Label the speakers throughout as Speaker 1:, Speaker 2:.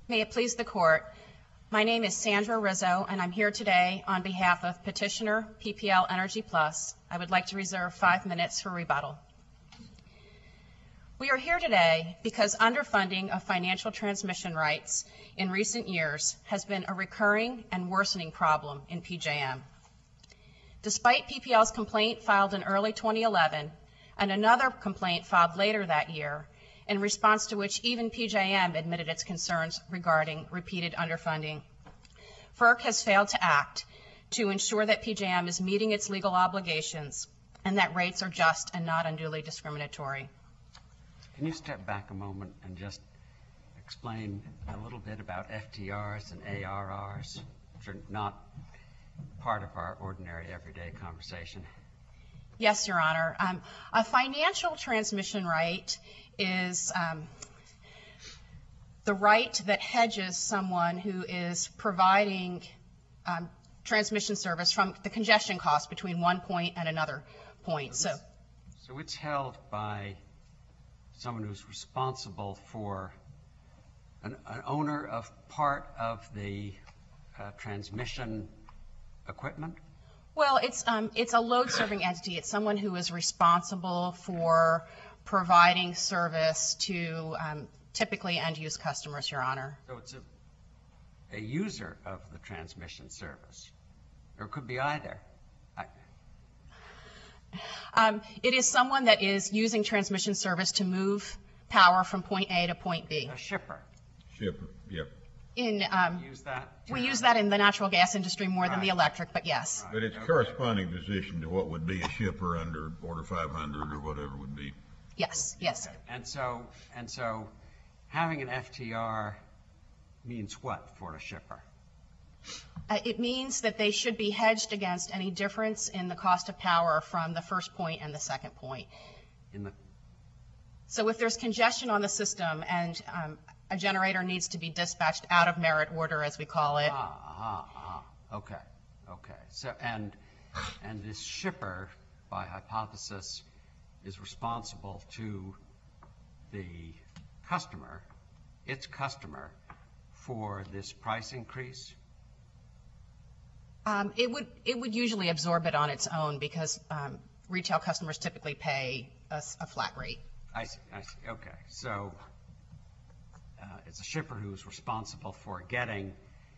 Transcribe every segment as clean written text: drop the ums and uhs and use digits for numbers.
Speaker 1: May it please the Court, my name is Sandra Rizzo, and I'm here today on behalf of petitioner PPL Energy Plus. I would like to reserve 5 minutes for rebuttal. We are here today because underfunding of financial transmission rights in recent years has been a recurring and worsening problem in PJM. Despite PPL's complaint filed in early 2011 and another complaint filed later that year, in response to which even PJM admitted its concerns regarding repeated underfunding, FERC has failed to act to ensure that PJM is meeting its legal obligations and that rates are just and not unduly discriminatory.
Speaker 2: Can you step back a moment and just explain a little bit about FTRs and ARRs, which are not part of our ordinary everyday conversation?
Speaker 1: Yes, Your Honor. A financial transmission right is the right that hedges someone who is providing transmission service from the congestion cost between one point and another point. So
Speaker 2: it's held by someone who's responsible for an owner of part of the transmission equipment?
Speaker 1: Well, it's a load-serving entity. It's someone who is responsible for providing service to typically end-use customers, Your Honor.
Speaker 2: So it's a user of the transmission service, or it could be either.
Speaker 1: It is someone that is using transmission service to move power from point A to point B.
Speaker 2: A shipper.
Speaker 3: Shipper, yep.
Speaker 2: Use that?
Speaker 1: We use that in the natural gas industry more than the electric, but yes.
Speaker 3: But it's corresponding position to what would be a shipper under Order 500 or whatever would be.
Speaker 1: Yes, yes.
Speaker 2: Okay. And so having an FTR means what for a shipper?
Speaker 1: It means that they should be hedged against any difference in the cost of power from the first point and the second point. So if there's congestion on the system and a generator needs to be dispatched out of merit order, as we call it.
Speaker 2: Okay. So and this shipper, by hypothesis, is responsible to the customer, its customer, for this price increase?
Speaker 1: It would usually absorb it on its own because retail customers typically pay a flat rate.
Speaker 2: I see. Okay. So it's a shipper who's responsible for getting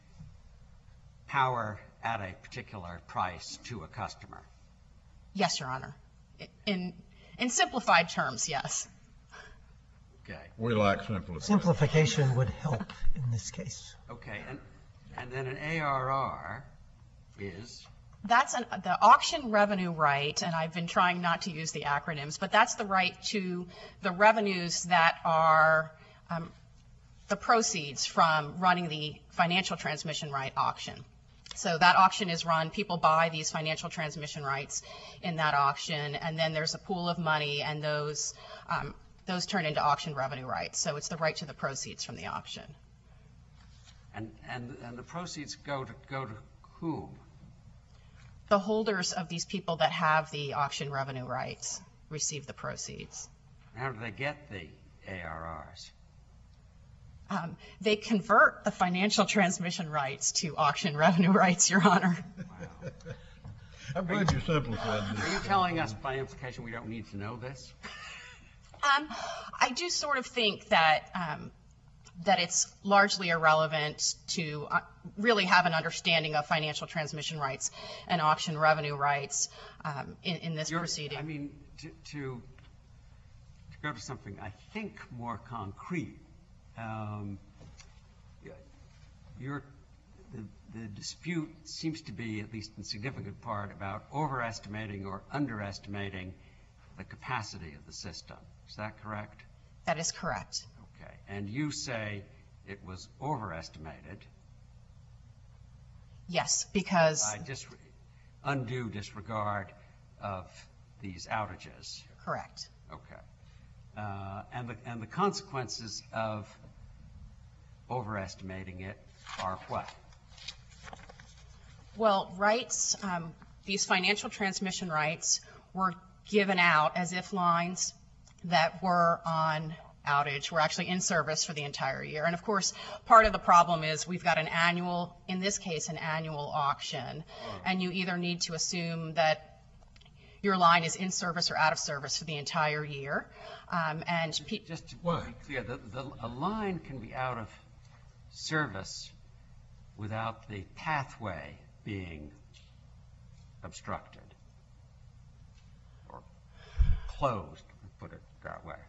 Speaker 2: power at a particular price to a customer.
Speaker 1: Yes, Your Honor. In simplified terms, yes.
Speaker 2: Okay.
Speaker 3: We like simplification.
Speaker 4: Simplification would help in this case.
Speaker 2: Okay. And then an ARR is?
Speaker 1: That's the auction revenue right, and I've been trying not to use the acronyms, but that's the right to the revenues that are the proceeds from running the financial transmission right auction. So that auction is run, people buy these financial transmission rights in that auction, and then there's a pool of money, and those turn into auction revenue rights. So it's the right to the proceeds from the auction.
Speaker 2: And the proceeds go to whom?
Speaker 1: The holders of these people that have the auction revenue rights receive the proceeds.
Speaker 2: How do they get the ARRs?
Speaker 1: They convert the financial transmission rights to auction revenue rights, Your Honor.
Speaker 2: Wow.
Speaker 3: I'm glad you simplified this.
Speaker 2: Are you telling us by implication we don't need to know this?
Speaker 1: I do sort of think that it's largely irrelevant to really have an understanding of financial transmission rights and auction revenue rights in this proceeding.
Speaker 2: I mean, to go to something I think more concrete, the dispute seems to be, at least in significant part, about overestimating or underestimating the capacity of the system. Is that correct?
Speaker 1: That is correct.
Speaker 2: Okay. And you say it was overestimated.
Speaker 1: Yes, because
Speaker 2: By undue disregard of these outages.
Speaker 1: correct.
Speaker 2: Okay. And the consequences of overestimating it are what?
Speaker 1: Well, rights, these financial transmission rights were given out as if lines that were on outage. We're actually in service for the entire year. And of course, part of the problem is we've got an annual, in this case, an annual auction. And you either need to assume that your line is in service or out of service for the entire year.
Speaker 2: Just to be clear, a line can be out of service without the pathway being obstructed or closed, put it that way.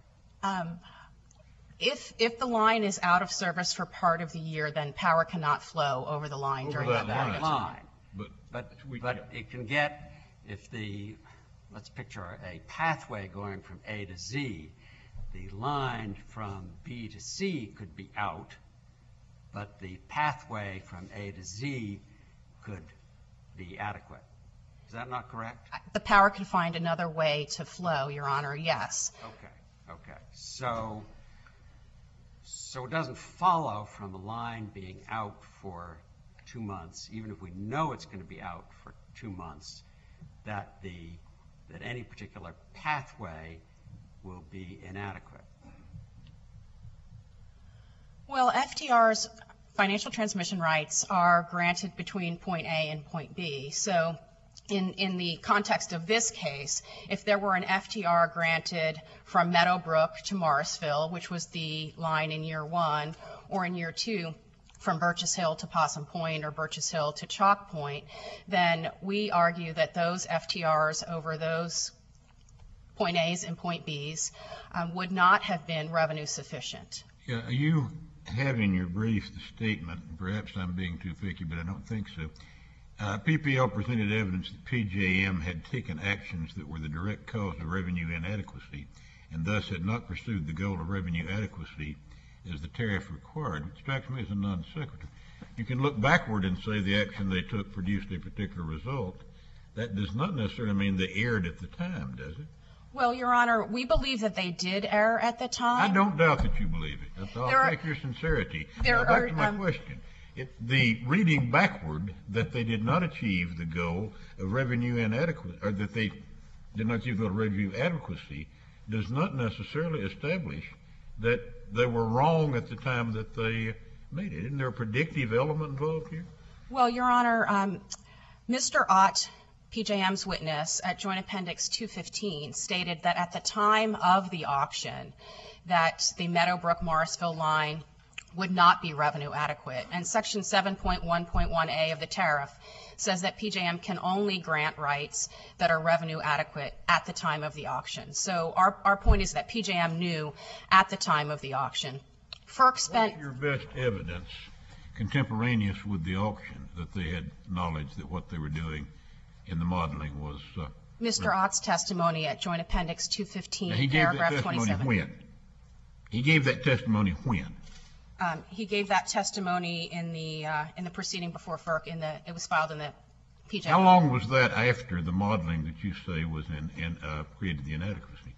Speaker 1: If the line is out of service for part of the year, then power cannot flow over the line during that period of time.
Speaker 2: But it can get, let's picture a pathway going from A to Z. The line from B to C could be out, but the pathway from A to Z could be adequate. Is that not correct?
Speaker 1: The power could find another way to flow, Your Honor, yes.
Speaker 2: Okay. So it doesn't follow from a line being out for 2 months, even if we know it's going to be out for 2 months, that any particular pathway will be inadequate.
Speaker 1: Well, FTR's financial transmission rights are granted between point A and point B. So in the context of this case, if there were an FTR granted from Meadowbrook to Morrisville, which was the line in year 1, or in year 2, from Burgess Hill to Possum Point or Burgess Hill to Chalk Point, then we argue that those FTRs over those point A's and point B's would not have been revenue sufficient.
Speaker 3: Yeah, you have in your brief the statement, perhaps I'm being too picky, but I don't think so. PPL presented evidence that PJM had taken actions that were the direct cause of revenue inadequacy and thus had not pursued the goal of revenue adequacy as the tariff required, which strikes me as a non sequitur. You can look backward and say the action they took produced a particular result. That does not necessarily mean they erred at the time, does it?
Speaker 1: Well, Your Honor, we believe that they did err at the time.
Speaker 3: I don't doubt that you believe it. I'll take your sincerity. Now, back to my question. The reading backward that they did not achieve the goal of revenue inadequacy, or that they did not achieve the goal of revenue adequacy, does not necessarily establish that they were wrong at the time that they made it. Isn't there a predictive element involved here?
Speaker 1: Well, Your Honor, Mr. Ott, PJM's witness at Joint Appendix 215, stated that at the time of the auction that the Meadowbrook-Morrisville line would not be revenue adequate. And Section 7.1.1a of the tariff says that PJM can only grant rights that are revenue adequate at the time of the auction. So our point is that PJM knew at the time of the auction. FERC spent...
Speaker 3: What's your best evidence contemporaneous with the auction that they had knowledge that what they were doing in the modeling was...
Speaker 1: Mr. Ott's testimony at Joint Appendix 215, paragraph 27.
Speaker 3: When? He gave that testimony when?
Speaker 1: He gave that testimony in the proceeding before FERC. It was filed in the PJM.
Speaker 3: How long was that after the modeling that you say was created the inadequacy?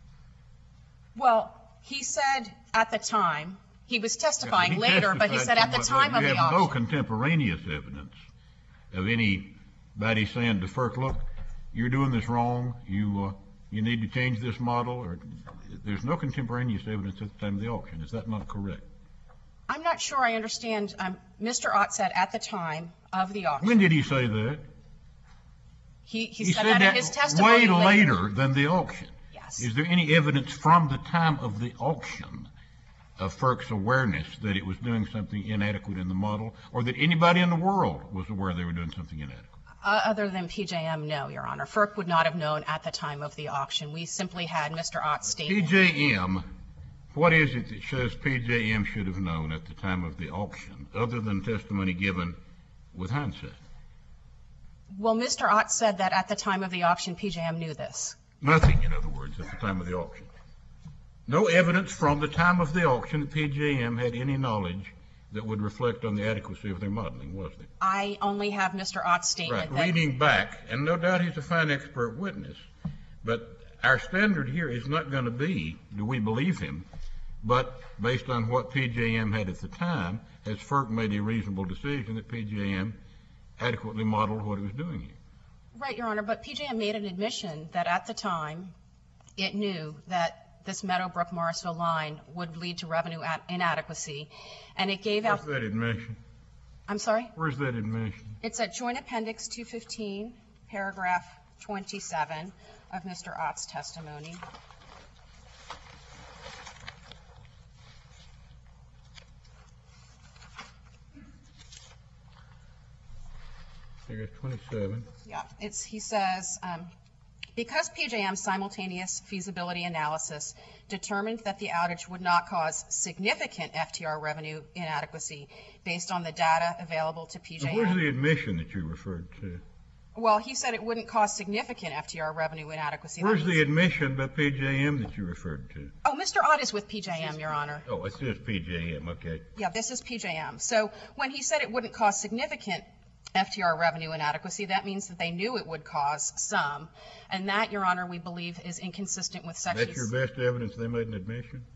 Speaker 1: Well, he said at the time. He was testifying later, but he said at the time of the auction.
Speaker 3: You have no contemporaneous evidence of anybody saying to FERC, look, you're doing this wrong. You need to change this model. Or there's no contemporaneous evidence at the time of the auction. Is that not correct?
Speaker 1: I'm not sure I understand. Mr. Ott said at the time of the auction.
Speaker 3: When did he say that?
Speaker 1: He said that in his testimony
Speaker 3: way later than the auction.
Speaker 1: Yes.
Speaker 3: Is there any evidence from the time of the auction of FERC's awareness that it was doing something inadequate in the model, or that anybody in the world was aware they were doing something inadequate?
Speaker 1: Other than PJM, no, Your Honor. FERC would not have known at the time of the auction. We simply had Mr. Ott's statement.
Speaker 3: PJM, what is it that says PJM should have known at the time of the auction, other than testimony given with hindsight?
Speaker 1: Well, Mr. Ott said that at the time of the auction, PJM knew this.
Speaker 3: Nothing, in other words, at the time of the auction. No evidence from the time of the auction that PJM had any knowledge that would reflect on the adequacy of their modeling, was there?
Speaker 1: I only have Mr. Ott's statement.
Speaker 3: Right, reading back, and no doubt he's a fine expert witness, but our standard here is not going to be, do we believe him, but based on what PJM had at the time, has FERC made a reasonable decision that PJM adequately modeled what it was doing here? Right,
Speaker 1: Your Honor, but PJM made an admission that at the time it knew that this Meadowbrook-Morrisville line would lead to revenue inadequacy, and it gave out...
Speaker 3: Where's that admission?
Speaker 1: I'm sorry?
Speaker 3: Where's that admission?
Speaker 1: It's at Joint Appendix 215, paragraph 27 of Mr. Ott's testimony.
Speaker 3: Figure 27.
Speaker 1: Yeah, he says, because PJM's simultaneous feasibility analysis determined that the outage would not cause significant FTR revenue inadequacy based on the data available to
Speaker 3: Now, where's
Speaker 1: PJM.
Speaker 3: the admission that you referred to?
Speaker 1: Well, he said it wouldn't cause significant FTR revenue inadequacy. That
Speaker 3: Where's
Speaker 1: means-
Speaker 3: the admission by PJM that you referred to?
Speaker 1: Oh, Mr. Ott is with PJM, Your Honor.
Speaker 3: Oh, it says PJM, okay.
Speaker 1: Yeah, this is PJM. So when he said it wouldn't cause significant FTR revenue inadequacy, that means that they knew it would cause some. And that, Your Honor, we believe is inconsistent with sections.
Speaker 3: That's your best evidence they made an admission?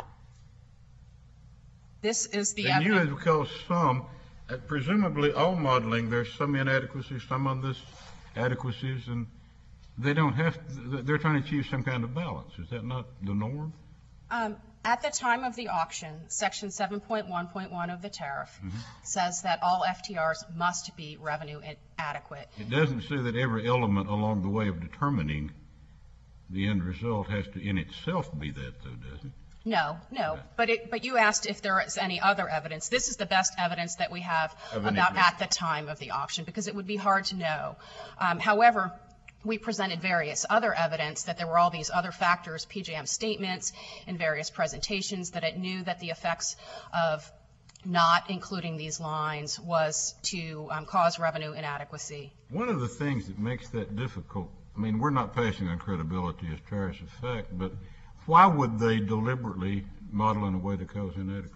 Speaker 1: This is the
Speaker 3: They knew
Speaker 1: evidence.
Speaker 3: it would cause some. Presumably, all modeling, there's some inadequacies, some on this adequacies, and they don't have, they're trying to achieve some kind of balance. Is that not the norm?
Speaker 1: At the time of the auction, Section 7.1.1 of the tariff says that all FTRs must be revenue adequate.
Speaker 3: It doesn't say that every element along the way of determining the end result has to in itself be that, though, does it?
Speaker 1: No. But you asked if there is any other evidence. This is the best evidence that we have
Speaker 3: Of an
Speaker 1: about
Speaker 3: admission.
Speaker 1: at the time of the auction, because it would be hard to know. However, we presented various other evidence that there were all these other factors, PJM statements and various presentations, that it knew that the effects of not including these lines was to cause revenue inadequacy.
Speaker 3: One of the things that makes that difficult, I mean, we're not passing on credibility as tariffs of fact, but why would they deliberately model in a way to cause inadequacy?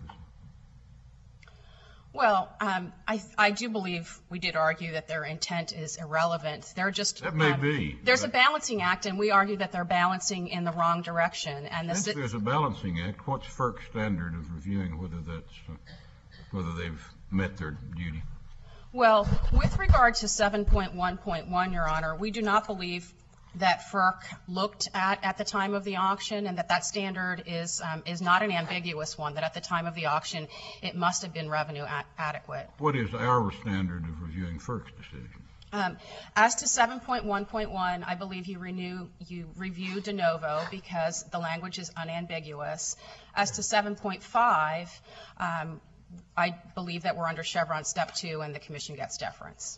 Speaker 1: Well, I do believe we did argue that their intent is irrelevant. They're just
Speaker 3: That may be.
Speaker 1: There's a balancing act, and we argue that they're balancing in the wrong direction. And
Speaker 3: Since there's a balancing act, what's FERC's standard of reviewing whether they've met their duty?
Speaker 1: Well, with regard to 7.1.1, Your Honor, we do not believe that FERC looked at the time of the auction, and that standard is not an ambiguous one, that at the time of the auction it must have been revenue adequate.
Speaker 3: What is our standard of reviewing FERC's decision?
Speaker 1: As to 7.1.1, I believe you review de novo because the language is unambiguous. As to 7.5, I believe that we're under Chevron Step 2 and the Commission gets deference.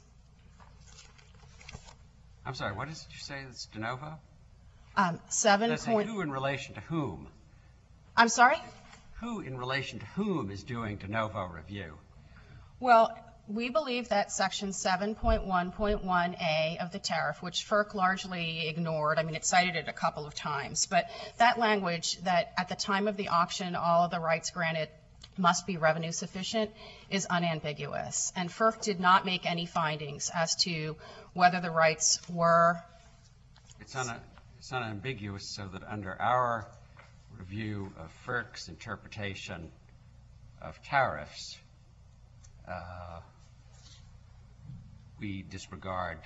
Speaker 2: I'm sorry, what did you say? It's de novo?
Speaker 1: 7.
Speaker 2: Let's say who in relation to whom?
Speaker 1: I'm sorry?
Speaker 2: Who in relation to whom is doing de novo review?
Speaker 1: Well, we believe that Section 7.1.1A of the tariff, which FERC largely ignored, I mean, it cited it a couple of times, but that language that at the time of the auction all of the rights granted must be revenue sufficient is unambiguous. And FERC did not make any findings as to whether the rights were.
Speaker 2: It's unambiguous, so that under our review of FERC's interpretation of tariffs, we disregard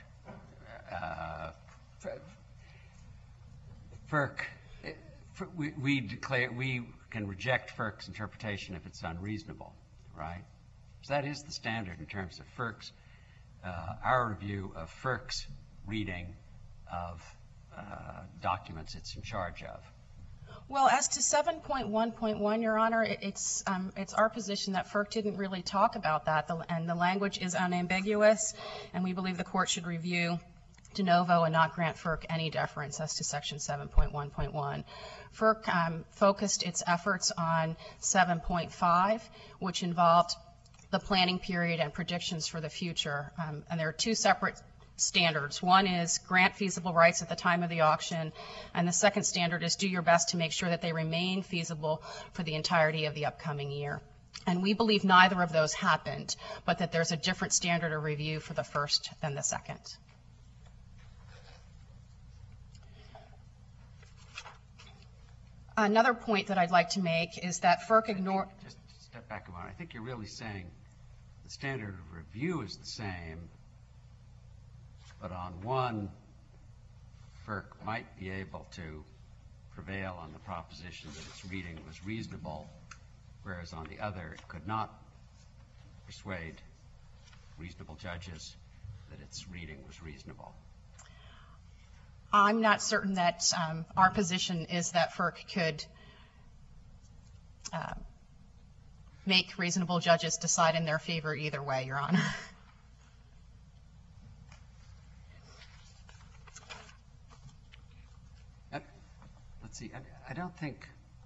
Speaker 2: FERC. We can reject FERC's interpretation if it's unreasonable, right? So that is the standard in terms of FERC's, our review of FERC's reading of documents it's in charge of.
Speaker 1: Well, as to 7.1.1, Your Honor, it's our position that FERC didn't really talk about that, and the language is unambiguous, and we believe the court should review de novo and not grant FERC any deference as to Section 7.1.1. FERC focused its efforts on 7.5, which involved the planning period and predictions for the future, and there are two separate standards. One is grant feasible rights at the time of the auction, and the second standard is do your best to make sure that they remain feasible for the entirety of the upcoming year. And we believe neither of those happened, but that there's a different standard of review for the first than the second. Another point that I'd like to make is that FERC ignored.
Speaker 2: Just step back a moment. I think you're really saying the standard of review is the same, but on one, FERC might be able to prevail on the proposition that its reading was reasonable, whereas on the other, it could not persuade reasonable judges that its reading was reasonable?
Speaker 1: I'm not certain that our position is that FERC could make reasonable judges decide in their favor either way, Your Honor.
Speaker 2: Let's see, I don't think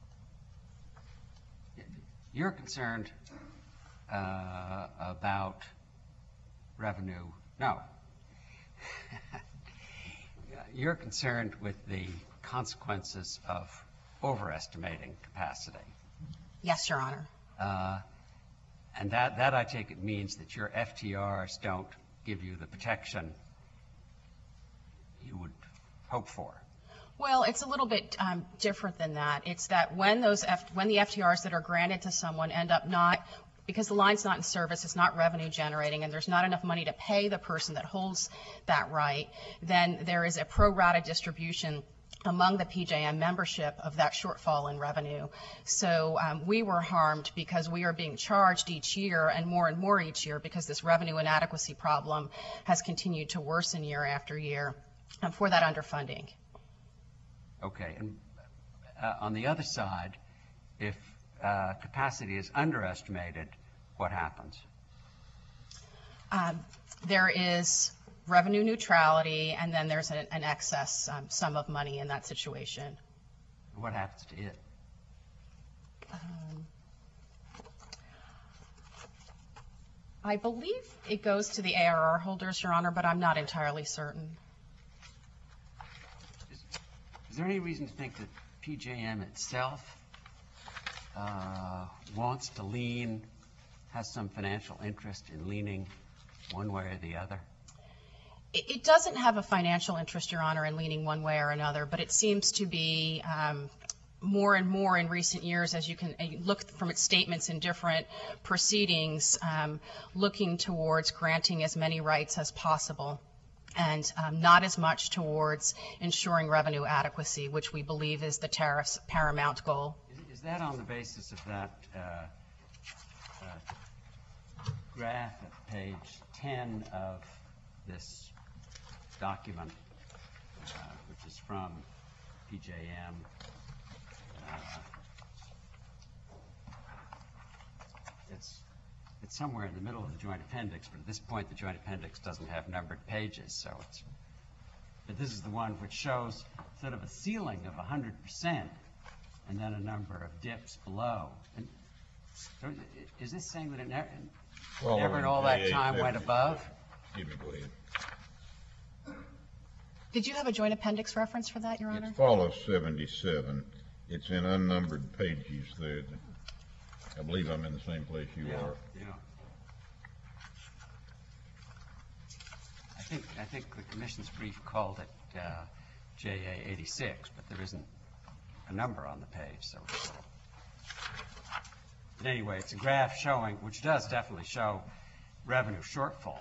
Speaker 2: you're concerned about revenue. No. You're concerned with the consequences of overestimating capacity.
Speaker 1: Yes, Your Honor.
Speaker 2: And that I take it means that your FTRs don't give you the protection you would hope for.
Speaker 1: Well, it's a little bit different than that. It's that when the FTRs that are granted to someone end up not, because the line's not in service, it's not revenue generating, and there's not enough money to pay the person that holds that right, then there is a pro rata distribution among the PJM membership of that shortfall in revenue. So we were harmed because we are being charged each year and more each year because this revenue inadequacy problem has continued to worsen year after year for that underfunding.
Speaker 2: Okay, and on the other side, if capacity is underestimated, what happens?
Speaker 1: There is revenue neutrality, and then there's an excess sum of money in that situation.
Speaker 2: What happens to it?
Speaker 1: I believe it goes to the ARR holders, Your Honor, but I'm not entirely certain.
Speaker 2: Is there any reason to think that PJM itself wants to lean, has some financial interest in leaning one way or the other?
Speaker 1: It doesn't have a financial interest, Your Honor, in leaning one way or another, but it seems to be more and more in recent years, as you can look from its statements in different proceedings, looking towards granting as many rights as possible, and not as much towards ensuring revenue adequacy, which we believe is the tariff's paramount goal.
Speaker 2: Is that on the basis of that graph at page 10 of this document, which is from PJM? It's somewhere in the middle of the joint appendix, but at this point the joint appendix doesn't have numbered pages, so but this is the one which shows sort of a ceiling of 100% and then a number of dips below. And so is this saying that it never in all that time went above?
Speaker 3: Go ahead.
Speaker 1: Did you have a joint appendix reference for that, Your Honor?
Speaker 3: It follows 77. It's in unnumbered pages there. I believe I'm in the same place you are.
Speaker 2: Yeah. I think the Commission's brief called it JA 86, but there isn't a number on the page. So, but anyway, it's a graph showing, which does definitely show revenue shortfall.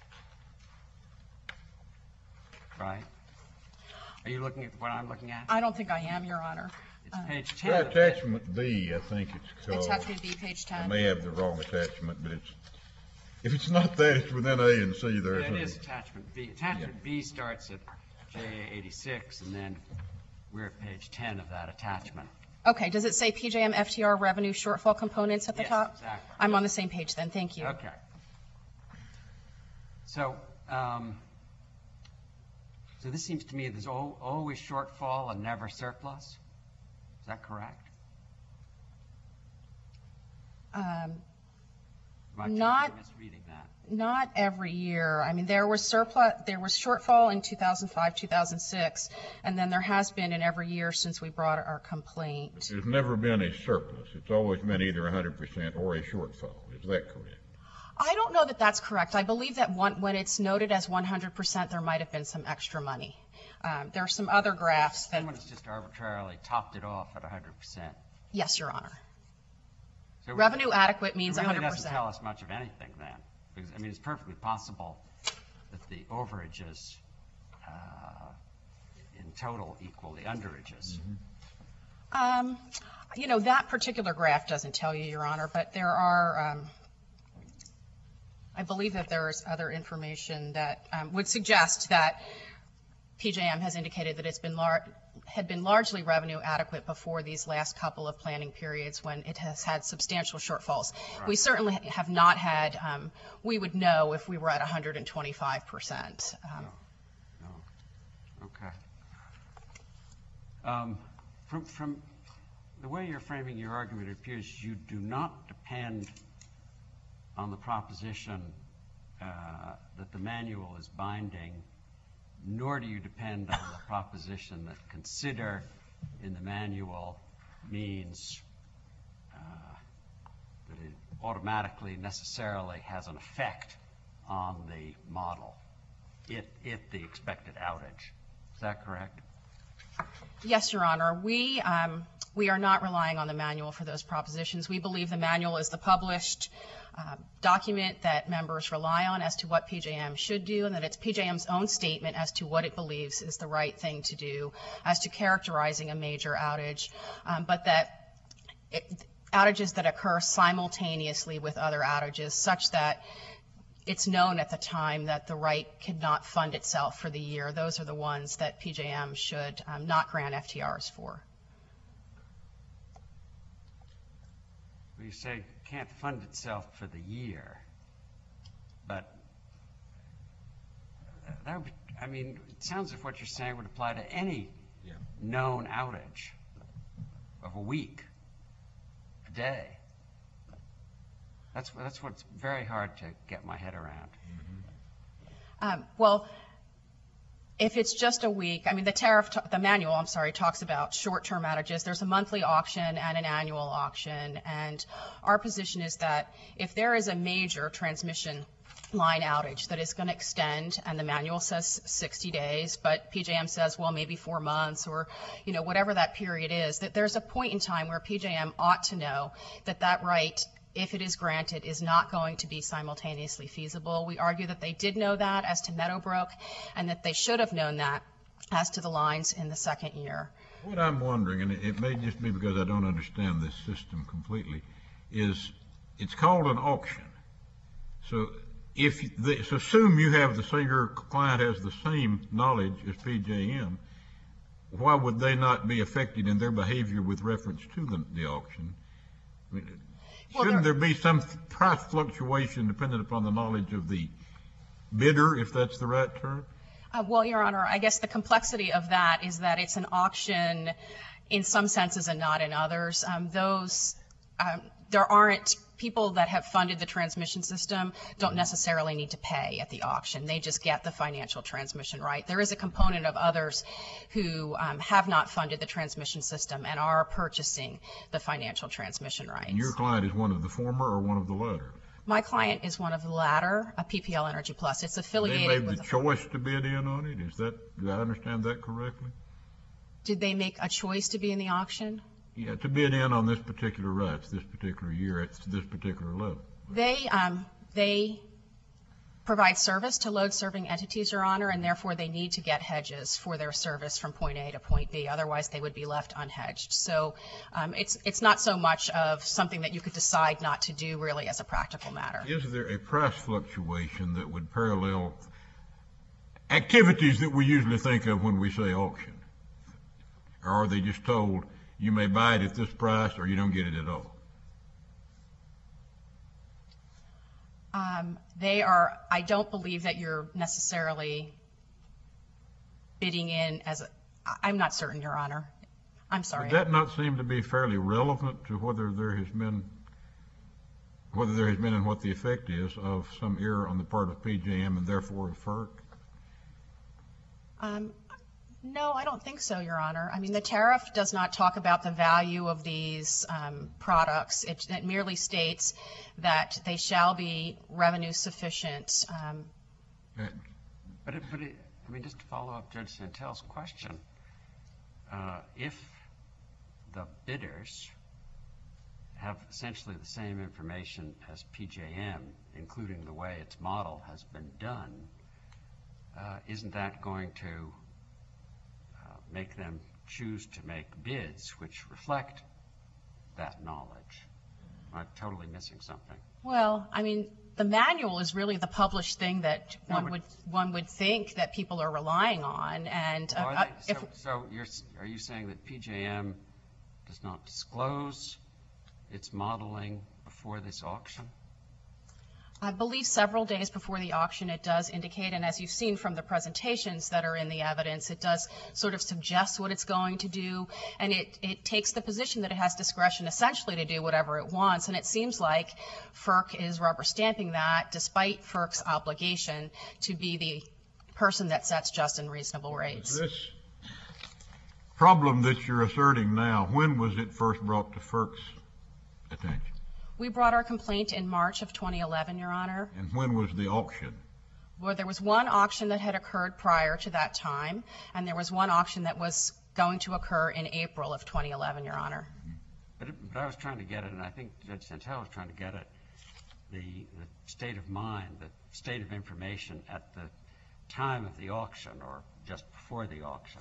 Speaker 2: Right? Are you looking at what I'm looking at?
Speaker 1: I don't think I am, Your Honor.
Speaker 2: It's page 10.
Speaker 3: Attachment B, I think it's called.
Speaker 1: Attachment B, page 10.
Speaker 3: I may have the wrong attachment, but if it's not that, it's within A and C there.
Speaker 2: Yeah, it is attachment B. Attachment B starts at JA 86, and then we're at page 10 of that attachment.
Speaker 1: Okay, does it say PJM FTR revenue shortfall components at the top?
Speaker 2: Yes, exactly.
Speaker 1: I'm on the same page then, thank you.
Speaker 2: Okay. So, so this seems to me there's always shortfall and never surplus. Is that correct?
Speaker 1: Not
Speaker 2: misreading that.
Speaker 1: Not every year. I mean, there was shortfall in 2005, 2006, and then there has been in every year since we brought our complaint.
Speaker 3: There's never been a surplus. It's always been either 100% or a shortfall. Is that correct?
Speaker 1: I don't know that that's correct. I believe that when it's noted as 100%, there might have been some extra money. There are some other graphs that...
Speaker 2: Someone has just arbitrarily topped it off at 100%.
Speaker 1: Yes, Your Honor.
Speaker 2: So
Speaker 1: revenue adequate means 100%.
Speaker 2: It really doesn't tell us much of anything then. Because, I mean, it's perfectly possible that the overages in total equal the underages.
Speaker 1: That particular graph doesn't tell you, Your Honor, but there are, I believe that there is other information that would suggest that PJM has indicated that it's had been largely revenue adequate before these last couple of planning periods when it has had substantial shortfalls.
Speaker 2: Right.
Speaker 1: We certainly have not had, we would know if we were at 125%.
Speaker 2: No. Okay. From the way you're framing your argument, it appears you do not depend on the proposition that the manual is binding, nor do you depend on the proposition that consider in the manual means that it automatically necessarily has an effect on the model if the expected outage. Is that correct?
Speaker 1: Yes, Your Honor. We are not relying on the manual for those propositions. We believe the manual is the published document that members rely on as to what PJM should do, and that it's PJM's own statement as to what it believes is the right thing to do as to characterizing a major outage, but that outages that occur simultaneously with other outages such that it's known at the time that the right cannot fund itself for the year. Those are the ones that PJM should not grant FTRs for.
Speaker 2: You say can't fund itself for the year, but that would, it sounds as if what you're saying would apply to any known outage of a week, a day. That's what's very hard to get my head around.
Speaker 1: Well, if it's just a week, the manual talks about short-term outages. There's a monthly auction and an annual auction, and our position is that if there is a major transmission line outage that is going to extend, and the manual says 60 days, but PJM says, well, maybe 4 months or, whatever that period is, that there's a point in time where PJM ought to know that right, if it is granted, is not going to be simultaneously feasible. We argue that they did know that as to Meadowbrook, and that they should have known that as to the lines in the second year.
Speaker 3: What I'm wondering, and it may just be because I don't understand this system completely, is it's called an auction. So assume you have your client has the same knowledge as PJM, why would they not be affected in their behavior with reference to the auction? Shouldn't there be some price fluctuation dependent upon the knowledge of the bidder, if that's the right term?
Speaker 1: Well, Your Honor, I guess the complexity of that is that it's an auction in some senses and not in others. There aren't people that have funded the transmission system don't necessarily need to pay at the auction. They just get the financial transmission right. There is a component of others who have not funded the transmission system and are purchasing the financial transmission rights. And
Speaker 3: your client is one of the former or one of the latter?
Speaker 1: My client is one of the latter, a PPL Energy Plus. It's affiliated with...
Speaker 3: They made the choice to bid in on it? Do I understand that correctly?
Speaker 1: Did they make a choice to be in the auction?
Speaker 3: Yeah, to bid in on this particular rights, this particular year, at this particular level.
Speaker 1: They provide service to load-serving entities, Your Honor, and therefore they need to get hedges for their service from point A to point B. Otherwise, they would be left unhedged. So it's not so much of something that you could decide not to do, really, as a practical matter.
Speaker 3: Is there a price fluctuation that would parallel activities that we usually think of when we say auction? Or are they just told, you may buy it at this price or you don't get it at all?
Speaker 1: I don't believe that you're necessarily bidding in I'm not certain, Your Honor. I'm sorry.
Speaker 3: Would that not seem to be fairly relevant to whether there has been and what the effect is of some error on the part of PJM and therefore of FERC?
Speaker 1: No, I don't think so, Your Honor. The tariff does not talk about the value of these products. It merely states that they shall be revenue sufficient.
Speaker 2: But just to follow up Judge Santel's question, if the bidders have essentially the same information as PJM, including the way its model has been done, isn't that going to make them choose to make bids which reflect that knowledge? Am I totally missing something?
Speaker 1: Well, I mean, the manual is really the published thing that
Speaker 2: No,
Speaker 1: one would think that people are relying on, and
Speaker 2: are you saying that PJM does not disclose its modeling before this auction?
Speaker 1: I believe several days before the auction it does indicate, and as you've seen from the presentations that are in the evidence, it does sort of suggest what it's going to do, and it takes the position that it has discretion essentially to do whatever it wants, and it seems like FERC is rubber stamping that despite FERC's obligation to be the person that sets just and reasonable rates.
Speaker 3: This problem that you're asserting now, when was it first brought to FERC's attention?
Speaker 1: We brought our complaint in March of 2011, Your Honor.
Speaker 3: And when was the auction?
Speaker 1: Well, there was one auction that had occurred prior to that time, and there was one auction that was going to occur in April of 2011, Your Honor.
Speaker 2: But I was trying to get it, and I think Judge Santel was trying to get it, the state of mind, the state of information at the time of the auction or just before the auction.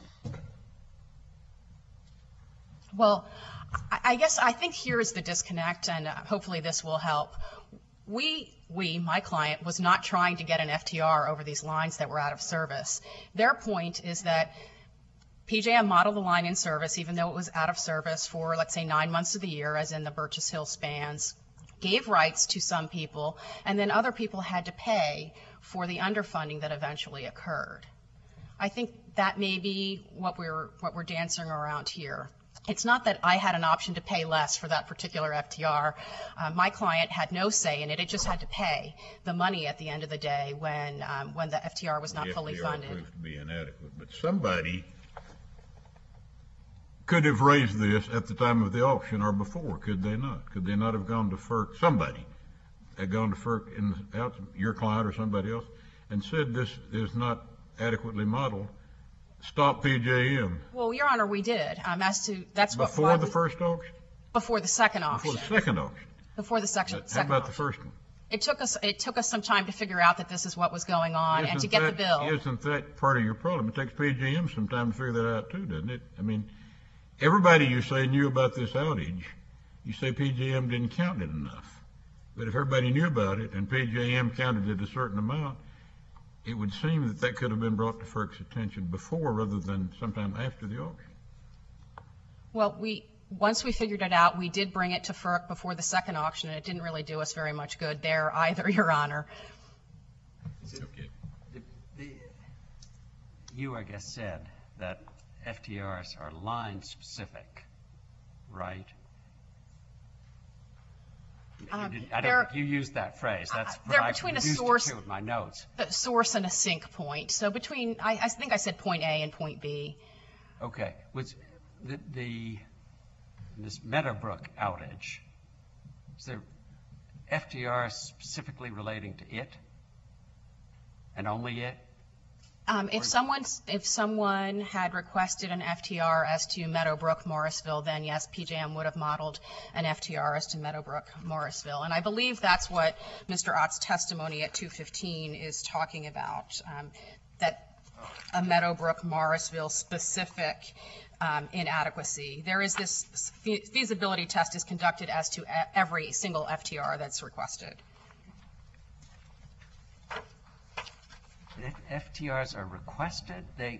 Speaker 1: Well, I think here is the disconnect, and hopefully this will help. My client, was not trying to get an FTR over these lines that were out of service. Their point is that PJM modeled the line in service, even though it was out of service for, let's say, 9 months of the year, as in the Burgess Hill spans, gave rights to some people, and then other people had to pay for the underfunding that eventually occurred. I think that may be what we're dancing around here. It's not that I had an option to pay less for that particular FTR. My client had no say in it. It just had to pay the money at the end of the day when the FTR was not fully funded.
Speaker 3: The FTR proved to be inadequate. But somebody could have raised this at the time of the auction or before, could they not? Could they not have gone to FERC, somebody had gone to FERC, your client or somebody else, and said this is not adequately modeled? Stop PJM.
Speaker 1: Well, Your Honor, we did.
Speaker 3: Before the first auction?
Speaker 1: Before the second auction.
Speaker 3: Before the second auction.
Speaker 1: Before the second
Speaker 3: How about
Speaker 1: auction.
Speaker 3: the first one?
Speaker 1: It took us some time to figure out that this is what was going on and to get the bill.
Speaker 3: Isn't that part of your problem? It takes PJM some time to figure that out too, doesn't it? I mean, everybody you say knew about this outage. You say PJM didn't count it enough. But if everybody knew about it and PJM counted it a certain amount, it would seem that could have been brought to FERC's attention before rather than sometime after the auction.
Speaker 1: Well, once we figured it out, we did bring it to FERC before the second auction, and it didn't really do us very much good there either, Your Honor.
Speaker 3: Okay.
Speaker 2: You, I guess, said that FTRs are line-specific, right? I don't think you used that phrase. That's what I reduced it to in my notes.
Speaker 1: A source and a sink point. So between, I think I said point A and point B.
Speaker 2: Okay. Was this Meadowbrook outage, is there FTR specifically relating to it and only it?
Speaker 1: If someone had requested an FTR as to Meadowbrook, Morrisville, then yes, PJM would have modeled an FTR as to Meadowbrook, Morrisville. And I believe that's what Mr. Ott's testimony at 215 is talking about, that a Meadowbrook, Morrisville specific inadequacy. There is this feasibility test is conducted as to every single FTR that's requested.
Speaker 2: FTRs are requested,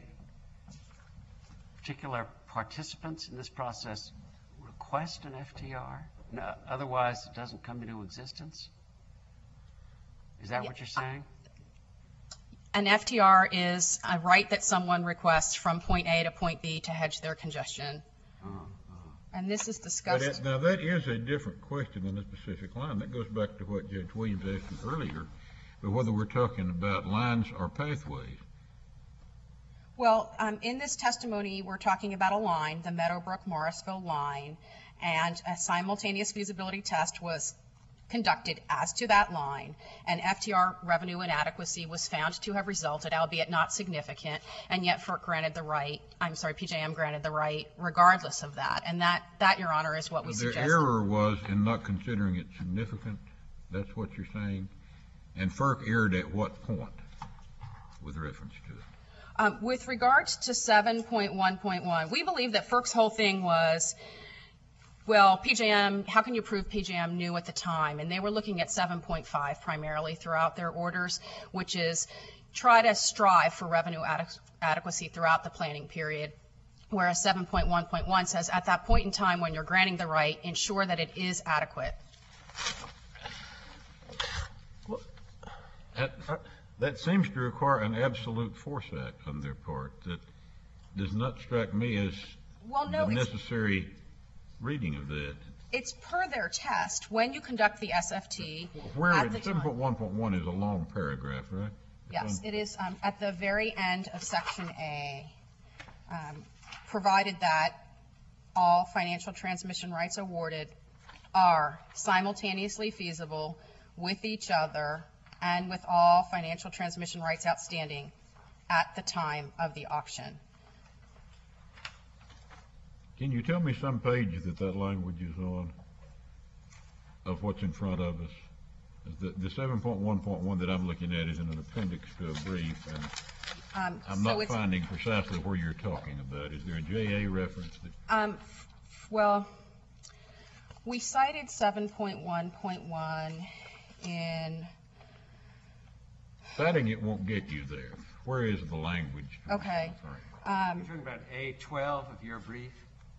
Speaker 2: particular participants in this process request an FTR? No, otherwise, it doesn't come into existence? Is that what you're saying?
Speaker 1: An FTR is a right that someone requests from point A to point B to hedge their congestion. And this is discussed.
Speaker 3: Now, that is a different question than the specific line. That goes back to what Judge Williams asked you earlier. But whether we're talking about lines or pathways.
Speaker 1: Well, in this testimony, we're talking about a line, the Meadowbrook-Morrisville line, and a simultaneous feasibility test was conducted as to that line, and FTR revenue inadequacy was found to have resulted, albeit not significant, and yet FERC granted the right, PJM granted the right regardless of that. And that, Your Honor, is what we suggest.
Speaker 3: The error was in not considering it significant. That's what you're saying. And FERC erred at what point with reference to it?
Speaker 1: With regards to 7.1.1, we believe that FERC's whole thing was, well, PJM, how can you prove PJM knew at the time? And they were looking at 7.5 primarily throughout their orders, which is try to strive for revenue adequacy throughout the planning period, whereas 7.1.1 says at that point in time when you're granting the right, ensure that it is adequate.
Speaker 3: That seems to require an absolute foresight on their part. That does not strike me as the necessary reading of that.
Speaker 1: It's per their test. When you conduct the SFT,
Speaker 3: Where
Speaker 1: at the time,
Speaker 3: 7.1.1 is a long paragraph, right?
Speaker 1: yes, it is at the very end of Section A, provided that all financial transmission rights awarded are simultaneously feasible with each other and with all financial transmission rights outstanding at the time of the auction.
Speaker 3: Can you tell me some page that language is on of what's in front of us? The 7.1.1 that I'm looking at is in an appendix to a brief, and I'm not finding precisely where you're talking about. Is there a JA reference?
Speaker 1: Well, we cited 7.1.1 in...
Speaker 3: Citing it won't get you there. Where is the language?
Speaker 1: Okay.
Speaker 2: You're talking about A12 of your brief?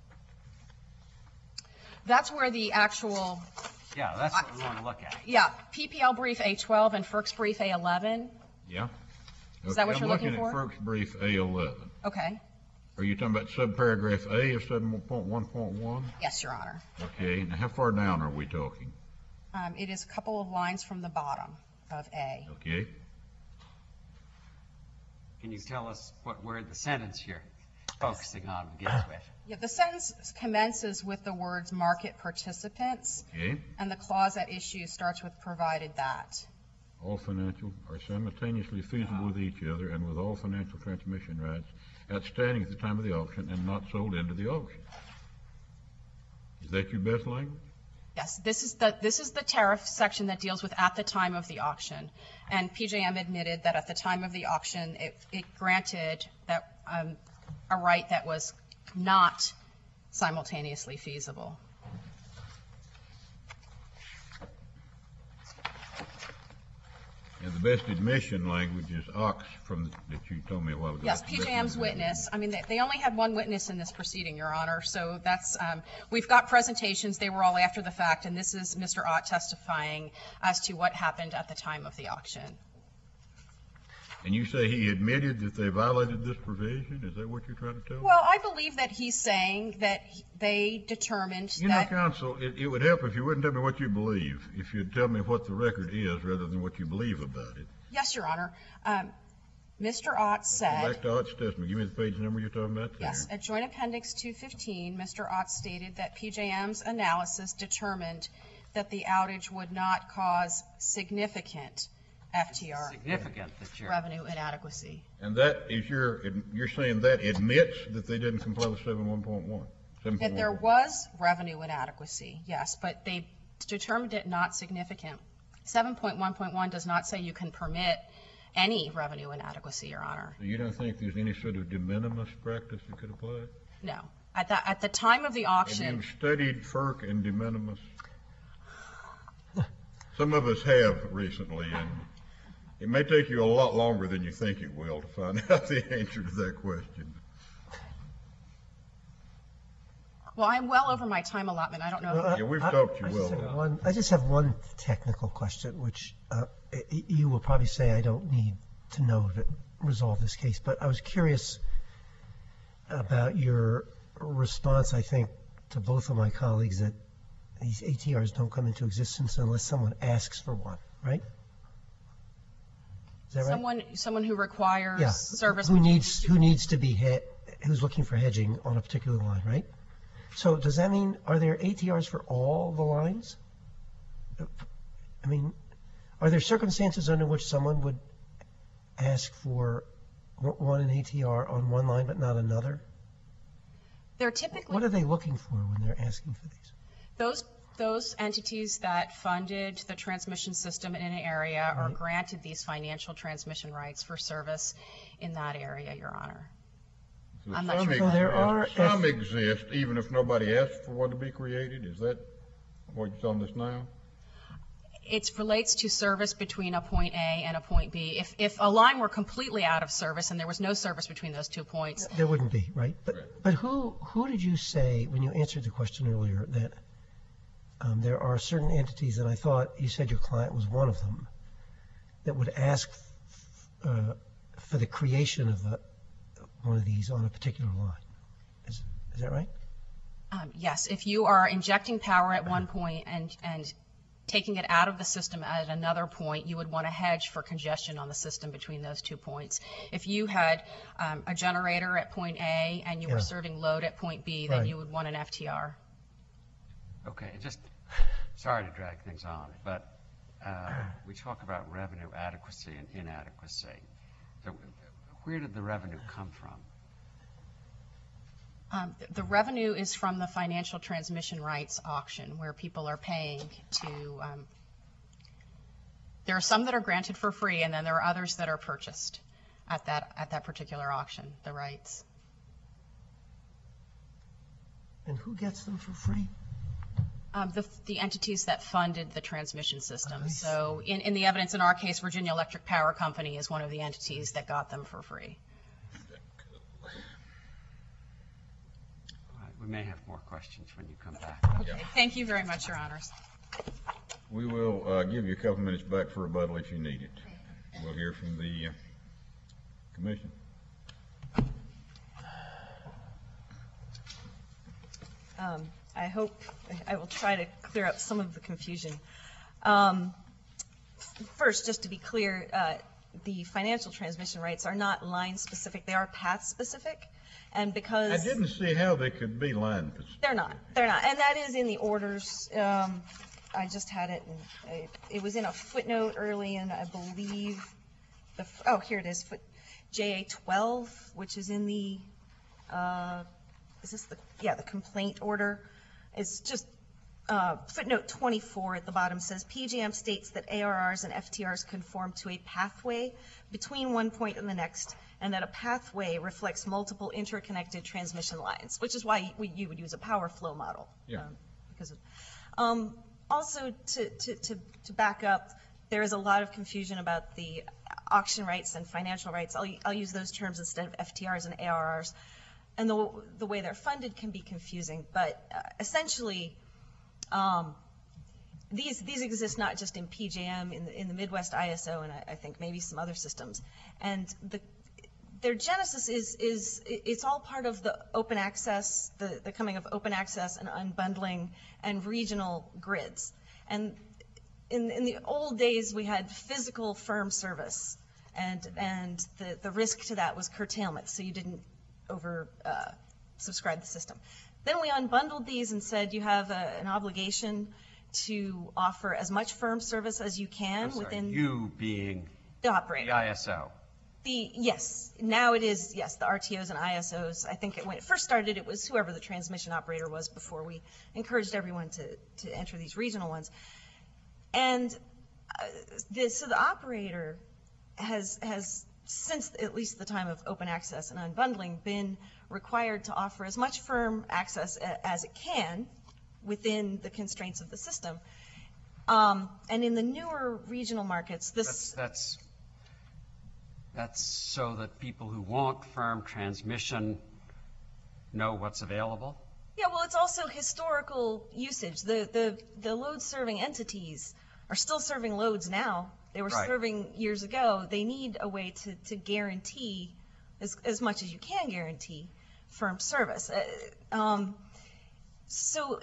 Speaker 1: That's where the actual...
Speaker 2: Yeah, that's what we want to look at.
Speaker 1: Yeah, PPL brief A12 and FERC's brief A11.
Speaker 3: Yeah. Okay.
Speaker 1: Is that what you're looking for?
Speaker 3: I'm looking at FERC's brief A11.
Speaker 1: Okay.
Speaker 3: Are you talking about subparagraph A of 7.1.1?
Speaker 1: Yes, Your Honor.
Speaker 3: Okay. Now, how far down are we talking?
Speaker 1: It is a couple of lines from the bottom of A.
Speaker 3: Okay.
Speaker 2: Can you tell us where the sentence you're focusing on begins with?
Speaker 1: Yeah, the sentence commences with the words market participants,
Speaker 3: Okay.
Speaker 1: and the clause at issue starts with provided that.
Speaker 3: All financial are simultaneously feasible with each other and with all financial transmission rights outstanding at the time of the auction and not sold into the auction. Is that your best language?
Speaker 1: Yes, this is the tariff section that deals with at the time of the auction. And PJM admitted that at the time of the auction, it granted that a right that was not simultaneously feasible.
Speaker 3: And the best admission language is Ox that you told me a while ago.
Speaker 1: Yes, PJM's witness. I mean, they only had one witness in this proceeding, Your Honor. So that's, we've got presentations. They were all after the fact, and this is Mr. Ott testifying as to what happened at the time of the auction.
Speaker 3: And you say he admitted that they violated this provision? Is that what you're trying to tell me?
Speaker 1: Well, I believe that he's saying that they determined that...
Speaker 3: You know, counsel, it would help if you wouldn't tell me what you believe, if you'd tell me what the record is rather than what you believe about it.
Speaker 1: Yes, Your Honor. Mr. Ott said...
Speaker 3: Go back to Ott's testimony. Give me the page number you're talking about there.
Speaker 1: Yes, at Joint Appendix 215, Mr. Ott stated that PJM's analysis determined that the outage would not cause significant FTR revenue inadequacy.
Speaker 3: And that is you're saying that admits that they didn't comply with 7.1.1?
Speaker 1: That there was revenue inadequacy, yes, but they determined it not significant. 7.1.1 does not say you can permit any revenue inadequacy, Your Honor.
Speaker 3: So you don't think there's any sort of de minimis practice that could apply?
Speaker 1: No. At the time of the auction...
Speaker 3: Have you studied FERC and de minimis? Some of us have recently, and it may take you a lot longer than you think it will to find out the answer to that question.
Speaker 1: Well, I'm well over my time allotment. I don't know.
Speaker 3: Yeah, we've talked you well.
Speaker 4: I just have one technical question, which you will probably say I don't need to know to resolve this case. But I was curious about your response, I think, to both of my colleagues that these ATRs don't come into existence unless someone asks for one, right? Is that right?
Speaker 1: Someone who requires service.
Speaker 4: Who needs to be who's looking for hedging on a particular line, right? So does that mean, are there ATRs for all the lines? I mean, are there circumstances under which someone would ask for one an ATR on one line but not another?
Speaker 1: They're typically...
Speaker 4: What are they looking for when they're asking for these?
Speaker 1: Those Those entities that funded the transmission system in an area are granted these financial transmission rights for service in that area, Your Honor.
Speaker 3: So
Speaker 1: I'm not
Speaker 3: some
Speaker 1: sure.
Speaker 4: So there are-
Speaker 3: Some exist, even if nobody asked for one to be created? Is that what's on this now?
Speaker 1: It relates to service between a point A and a point B. If a line were completely out of service and there was no service between those 2 points,
Speaker 4: There wouldn't be, right? But who did you say, when you answered the question earlier, that there are certain entities, and I thought you said your client was one of them, that would ask for the creation of one of these on a particular line? Is that right?
Speaker 1: yes, if you are injecting power at one point and taking it out of the system at another point, you would want to hedge for congestion on the system between those 2 points. If you had a generator at point A and you were serving load at point B, then
Speaker 4: Right.
Speaker 1: you would want an FTR.
Speaker 2: Okay, just, sorry to drag things on, but we talk about revenue adequacy and inadequacy. So where did the revenue come from?
Speaker 1: The revenue is from the financial transmission rights auction, where people are paying to, there are some that are granted for free, and then there are others that are purchased at that particular auction, the rights.
Speaker 4: And who gets them for free?
Speaker 1: The entities that funded the transmission system.
Speaker 4: I
Speaker 1: So in the evidence in our case, Virginia Electric Power Company is one of the entities that got them for free.
Speaker 2: All right, we may have more questions when you come back.
Speaker 1: Okay. Thank you very much, Your Honors.
Speaker 3: We will give you a couple minutes back for rebuttal if you need it. We'll hear from the commission.
Speaker 5: I hope I will try to clear up some of the confusion. First, just to be clear, the financial transmission rights are not line-specific, they are path-specific. And because
Speaker 3: I didn't see how they could be line specific.
Speaker 5: they're not. And that is in the orders. I just had it, and it was in a footnote early, and I believe, here it is, JA 12, which is in the, is this the complaint order. It's just footnote 24 at the bottom says, PJM states that ARRs and FTRs conform to a pathway between one point and the next, and that a pathway reflects multiple interconnected transmission lines, which is why you would use a power flow model.
Speaker 3: Yeah.
Speaker 5: Also, to back up, there is a lot of confusion about the auction rights and financial rights. I'll use those terms instead of FTRs and ARRs. And the way they're funded can be confusing, but essentially, these exist not just in PJM, in the Midwest ISO, and I think maybe some other systems. And their genesis is it's all part of the open access, the coming of open access and unbundling and regional grids. And in the old days, we had physical firm service, and the risk to that was curtailment, so you didn't over subscribe the system. Then we unbundled these and said you have an obligation to offer as much firm service as you can
Speaker 2: I'm sorry,
Speaker 5: within
Speaker 2: you being
Speaker 5: the
Speaker 2: the
Speaker 5: operator.
Speaker 2: ISO.
Speaker 5: Yes, now it is, yes, the RTOs and ISOs. I think when it first started, it was whoever the transmission operator was before we encouraged everyone to enter these regional ones. And so the operator has since at least the time of open access and unbundling, been required to offer as much firm access as it can within the constraints of the system. And in the newer regional markets,
Speaker 2: That's so that people who want firm transmission know what's available?
Speaker 5: Yeah, well, it's also historical usage. The load-serving entities are still serving loads now. They were
Speaker 2: Right.
Speaker 5: serving years ago. They need a way to guarantee, as much as you can guarantee, firm service. So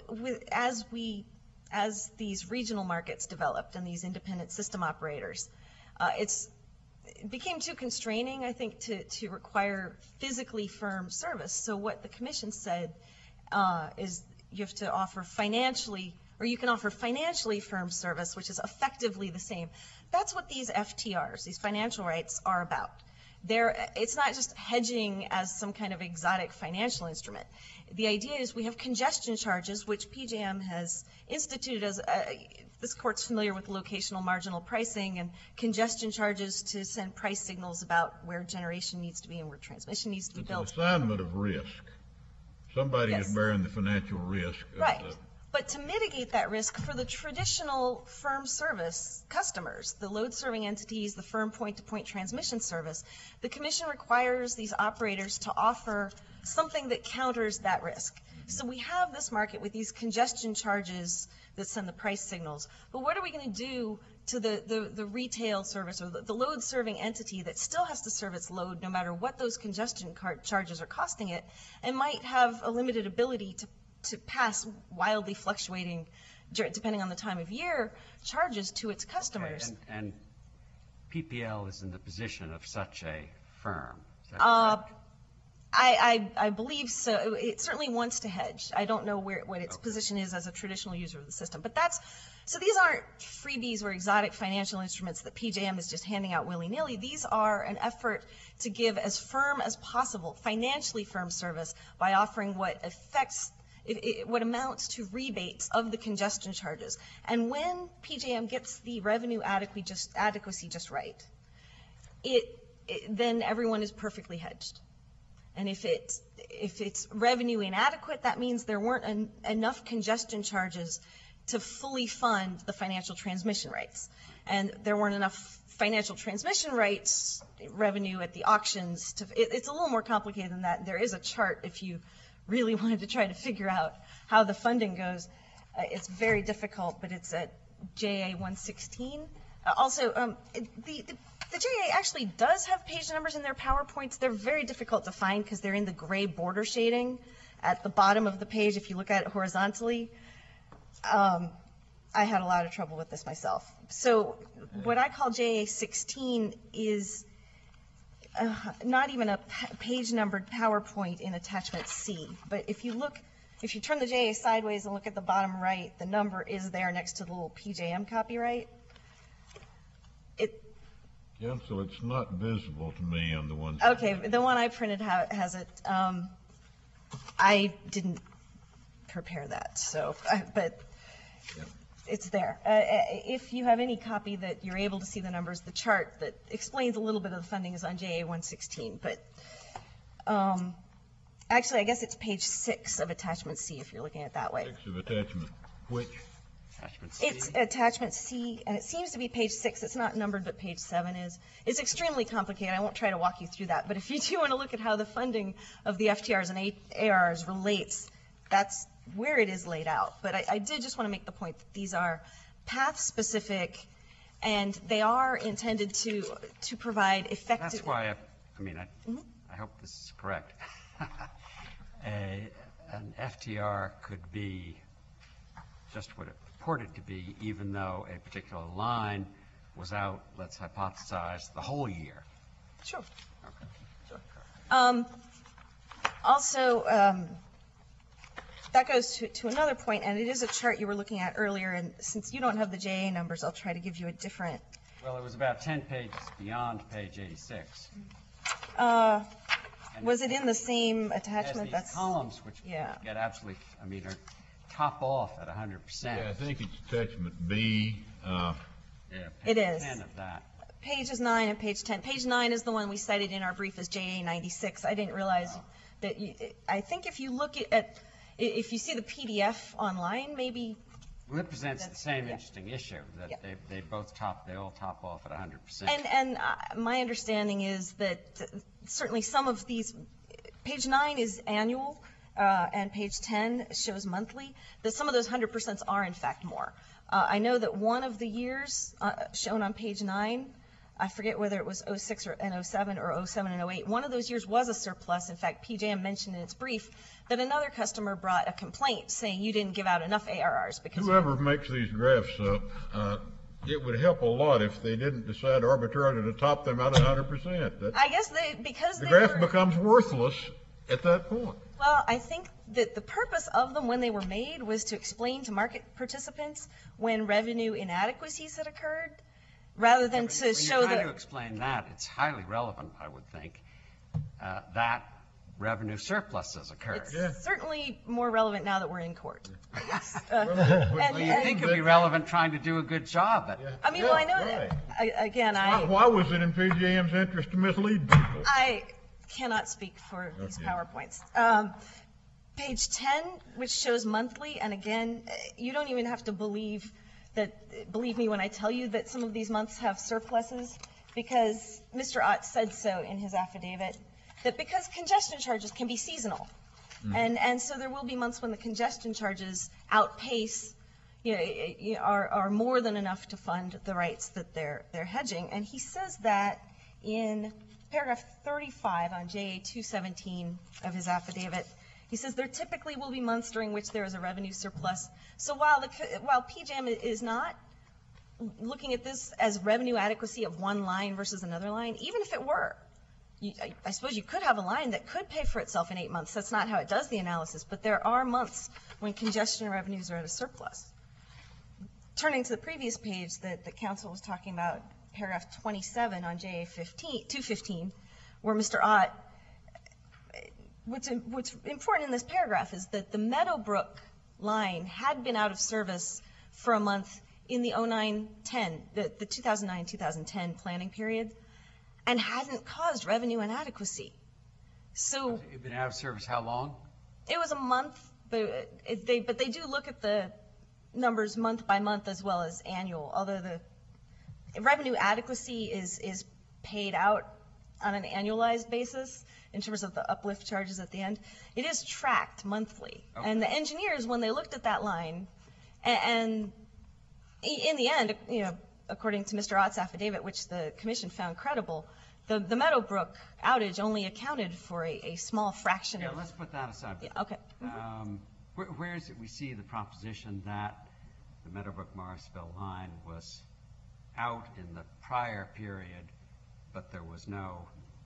Speaker 5: as these regional markets developed and these independent system operators, it became too constraining, I think, to require physically firm service. So what the commission said is you have to offer you can offer financially firm service, which is effectively the same. That's what these FTRs, these financial rights, are about. It's not just hedging as some kind of exotic financial instrument. The idea is we have congestion charges, which PJM has instituted as this court's familiar with locational marginal pricing and congestion charges to send price signals about where generation needs to be and where transmission needs to be
Speaker 3: It's an
Speaker 5: built.
Speaker 3: assignment of risk. Somebody is
Speaker 5: Yes.
Speaker 3: bearing the financial risk. of
Speaker 5: Right.
Speaker 3: the-
Speaker 5: But to mitigate that risk for the traditional firm service customers, the load-serving entities, the firm point-to-point transmission service, the Commission requires these operators to offer something that counters that risk. So we have this market with these congestion charges that send the price signals. But what are we going to do to the retail service or the load-serving entity that still has to serve its load no matter what those congestion charges are costing it, and might have a limited ability to pass wildly fluctuating, depending on the time of year, charges to its customers?
Speaker 2: And PPL is in the position of such a firm. Is that correct?
Speaker 5: I believe so. It certainly wants to hedge. I don't know what its position is as a traditional user of the system. But so these aren't freebies or exotic financial instruments that PJM is just handing out willy-nilly. These are an effort to give as firm as possible, financially firm service by offering what amounts to rebates of the congestion charges. And when PJM gets the revenue adequacy just right, then everyone is perfectly hedged. And if it's revenue inadequate, that means there weren't enough congestion charges to fully fund the financial transmission rates. And there weren't enough financial transmission rights revenue at the auctions. It's a little more complicated than that. There is a chart if you really wanted to try to figure out how the funding goes. It's very difficult, but it's at JA 116. Also, the JA actually does have page numbers in their PowerPoints. They're very difficult to find because they're in the gray border shading at the bottom of the page if you look at it horizontally. I had a lot of trouble with this myself. So what I call JA 16 is not even a page-numbered PowerPoint in attachment C. But if you turn the JA sideways and look at the bottom right, the number is there next to the little PJM copyright.
Speaker 3: Counsel, it's not visible to me on the ones.
Speaker 5: Okay, the one I printed has it. I didn't prepare that, but it's there. If you have any copy that you're able to see the numbers, the chart that explains a little bit of the funding is on JA 116. But actually, I guess it's page 6 of attachment C if you're looking at it that way.
Speaker 3: 6 of attachment, which?
Speaker 2: Attachment C?
Speaker 5: It's attachment C, and it seems to be page 6. It's not numbered, but page 7 is. It's extremely complicated. I won't try to walk you through that. But if you do want to look at how the funding of the FTRs and ARRs relates, that's where it is laid out. But I did just want to make the point that these are path-specific, and they are intended to provide effective...
Speaker 2: That's why I hope this is correct. An FTR could be just what it purported to be, even though a particular line was out, let's hypothesize, the whole year.
Speaker 5: Sure.
Speaker 2: Okay.
Speaker 5: Sure. Also, that goes to another point, and it is a chart you were looking at earlier, and since you don't have the JA numbers, I'll try to give you a different...
Speaker 2: Well, it was about 10 pages beyond page 86.
Speaker 5: Was it in the same attachment?
Speaker 2: These columns, which
Speaker 5: yeah.
Speaker 2: get absolutely, are top off at 100%.
Speaker 3: Yeah, I think it's attachment B.
Speaker 2: Yeah,
Speaker 5: It
Speaker 2: page
Speaker 5: is.
Speaker 2: 10 of that.
Speaker 5: Pages 9 and page 10. Page 9 is the one we cited in our brief as JA 96. I didn't realize that I think if you look at, if you see the PDF online, maybe.
Speaker 2: Well, it presents the same
Speaker 5: yeah.
Speaker 2: interesting issue, that
Speaker 5: Yeah.
Speaker 2: they all top off at 100%.
Speaker 5: And my understanding is that certainly some of these, page 9 is annual, and page 10 shows monthly, that some of those 100% are in fact more. I know that one of the years shown on page 9, I forget whether it was 06 and 07 or 07 and 08, one of those years was a surplus. In fact, PJM mentioned in its brief that another customer brought a complaint saying you didn't give out enough ARRs because...
Speaker 3: Whoever makes these graphs up, it would help a lot if they didn't decide arbitrarily to top them out at 100%.
Speaker 5: I guess because
Speaker 3: the
Speaker 5: they
Speaker 3: graph
Speaker 5: were...
Speaker 3: becomes worthless at that point.
Speaker 5: Well, I think that the purpose of them when they were made was to explain to market participants when revenue inadequacies had occurred, rather than
Speaker 2: When
Speaker 5: to
Speaker 2: you're
Speaker 5: show
Speaker 2: trying to
Speaker 5: the,
Speaker 2: explain that, it's highly relevant, I would think, that revenue surpluses occurred.
Speaker 5: it's certainly more relevant now that we're in court.
Speaker 2: Well, you'd think it'd be relevant trying to do a good job, but
Speaker 5: I mean, well, I know that, again,
Speaker 3: Why was it in PJM's interest to mislead people?
Speaker 5: I cannot speak for these
Speaker 3: Okay.
Speaker 5: PowerPoints. Page 10, which shows monthly, and again, you don't even have to believe me when I tell you that some of these months have surpluses, because Mr. Ott said so in his affidavit, that because congestion charges can be seasonal. And so there will be months when the congestion charges outpace, are more than enough to fund the rights that they're hedging. And he says that in paragraph 35 on JA 217 of his affidavit. He says there typically will be months during which there is a revenue surplus. So while PJM is not looking at this as revenue adequacy of one line versus another line, even if it were, I suppose you could have a line that could pay for itself in 8 months. That's not how it does the analysis, but there are months when congestion revenues are at a surplus. Turning to the previous page that the council was talking about, paragraph 27 on JA 215, where Mr. Ott, what's important in this paragraph is that the Meadowbrook line had been out of service for a month in the 2009-10, the 2009-2010 planning period, and hadn't caused revenue inadequacy. So
Speaker 2: you've been out of service how long?
Speaker 5: it was a month, but they do look at the numbers month by month as well as annual, although the revenue adequacy is paid out on an annualized basis in terms of the uplift charges at the end. It is tracked monthly.
Speaker 2: Okay.
Speaker 5: And the engineers, when they looked at that line, and in the end, according to Mr. Ott's affidavit, which the commission found credible, the Meadowbrook outage only accounted for a small fraction
Speaker 2: Yeah,
Speaker 5: of.
Speaker 2: let's put that aside.
Speaker 5: Yeah, okay.
Speaker 2: Where is it we see the proposition that the Meadowbrook-Morrisville line was out in the prior period, but there was no,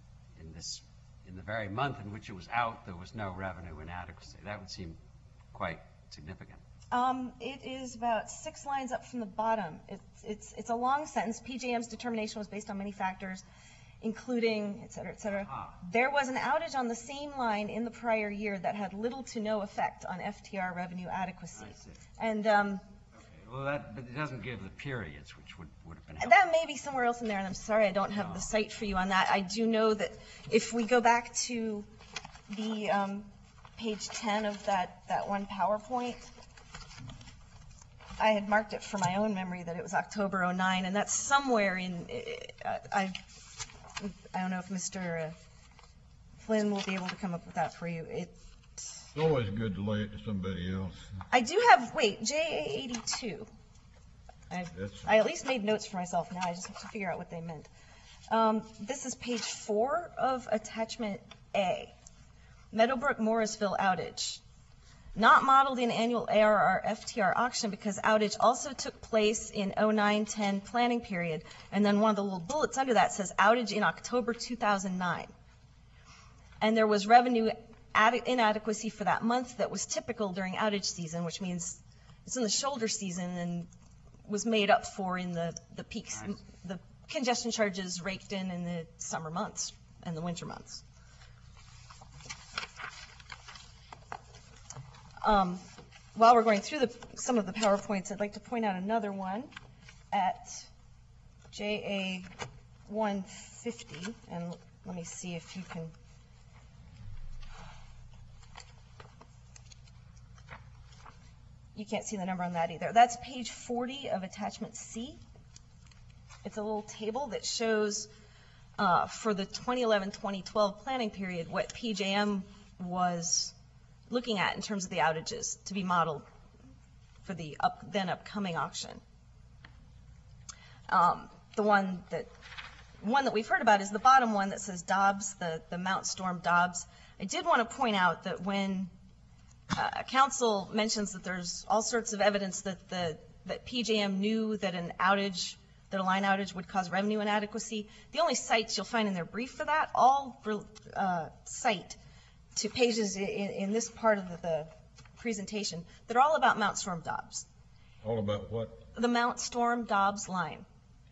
Speaker 2: in the very month in which it was out, there was no revenue inadequacy? That would seem quite significant.
Speaker 5: It is about 6 lines up from the bottom. It's a long sentence. PJM's determination was based on many factors, including, et cetera, et cetera. There was an outage on the same line in the prior year that had little to no effect on FTR revenue adequacy.
Speaker 2: I see.
Speaker 5: And
Speaker 2: Well, but it doesn't give the periods, which would have been helpful.
Speaker 5: that may be somewhere else in there, and I'm sorry I don't have the site for you on that. I do know that if we go back to the page 10 of that one PowerPoint, I had marked it for my own memory that it was October 09, and that's somewhere in, I don't know if Mr. Flynn will be able to come up with that for you.
Speaker 3: It's always good to lay it to somebody else.
Speaker 5: I do have, JA82. I at least made notes for myself now, I just have to figure out what they meant. This is page 4 of attachment A. Meadowbrook-Morrisville outage. Not modeled in annual ARR FTR auction because outage also took place in 09-10 planning period. And then one of the little bullets under that says outage in October 2009. And there was revenue inadequacy for that month that was typical during outage season, which means it's in the shoulder season and was made up for in the peaks,
Speaker 2: Nice.
Speaker 5: the congestion charges raked in the summer months and the winter months. While we're going through some of the PowerPoints, I'd like to point out another one at JA 150, and let me see if you can. You can't see the number on that either. That's page 40 of attachment C. It's a little table that shows for the 2011-2012 planning period what PJM was looking at in terms of the outages to be modeled for the then upcoming auction. The one that we've heard about is the bottom one that says Dobbs, the Mount Storm Dobbs. I did want to point out that when council mentions that there's all sorts of evidence that PJM knew that that a line outage would cause revenue inadequacy, the only sites you'll find in their brief for that all cite to pages in this part of the presentation that are all about Mount Storm Dobbs.
Speaker 3: All about what?
Speaker 5: The Mount Storm Dobbs line.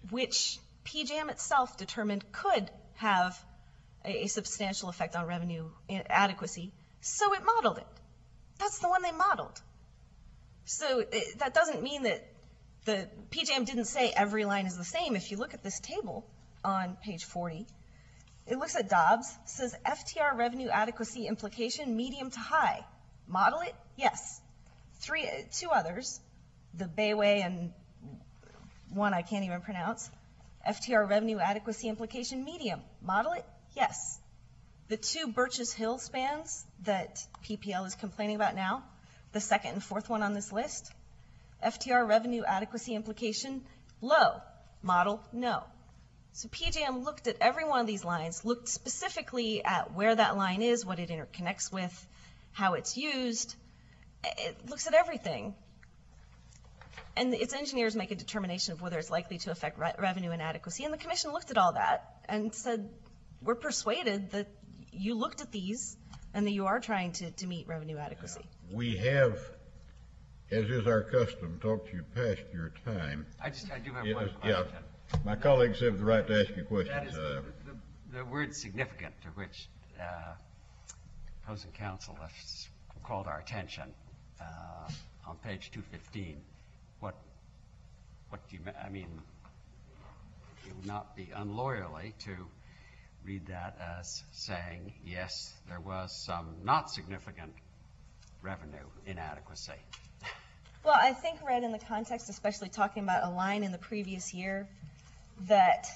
Speaker 5: which PJM itself determined could have a substantial effect on revenue adequacy, so it modeled it. That's the one they modeled. So that doesn't mean that the PJM didn't say every line is the same. If you look at this table on page 40, it looks at Dobbs, says FTR revenue adequacy implication medium to high. Model it? Yes. Two others, the Bayway and one I can't even pronounce. FTR revenue adequacy implication medium. Model it? Yes. The two Birches Hill spans that PPL is complaining about now, the second and fourth one on this list, FTR revenue adequacy implication low. Model no. So PJM looked at every one of these lines, looked specifically at where that line is, what it interconnects with, how it's used. It looks at everything. And its engineers make a determination of whether it's likely to affect revenue inadequacy. And the commission looked at all that and said, we're persuaded that you looked at these and that you are trying to meet revenue adequacy.
Speaker 3: We have, as is our custom, talked to you past your time.
Speaker 2: I do have
Speaker 3: Yeah,
Speaker 2: one
Speaker 3: yeah.
Speaker 2: question.
Speaker 3: My colleagues have the right to ask you questions.
Speaker 2: That is the word significant to which opposing counsel has called our attention on page 215. What do you, I mean, it would not be unloyally to read that as saying, yes, there was some not significant revenue inadequacy.
Speaker 5: Well, I think read in the context, especially talking about a line in the previous year, that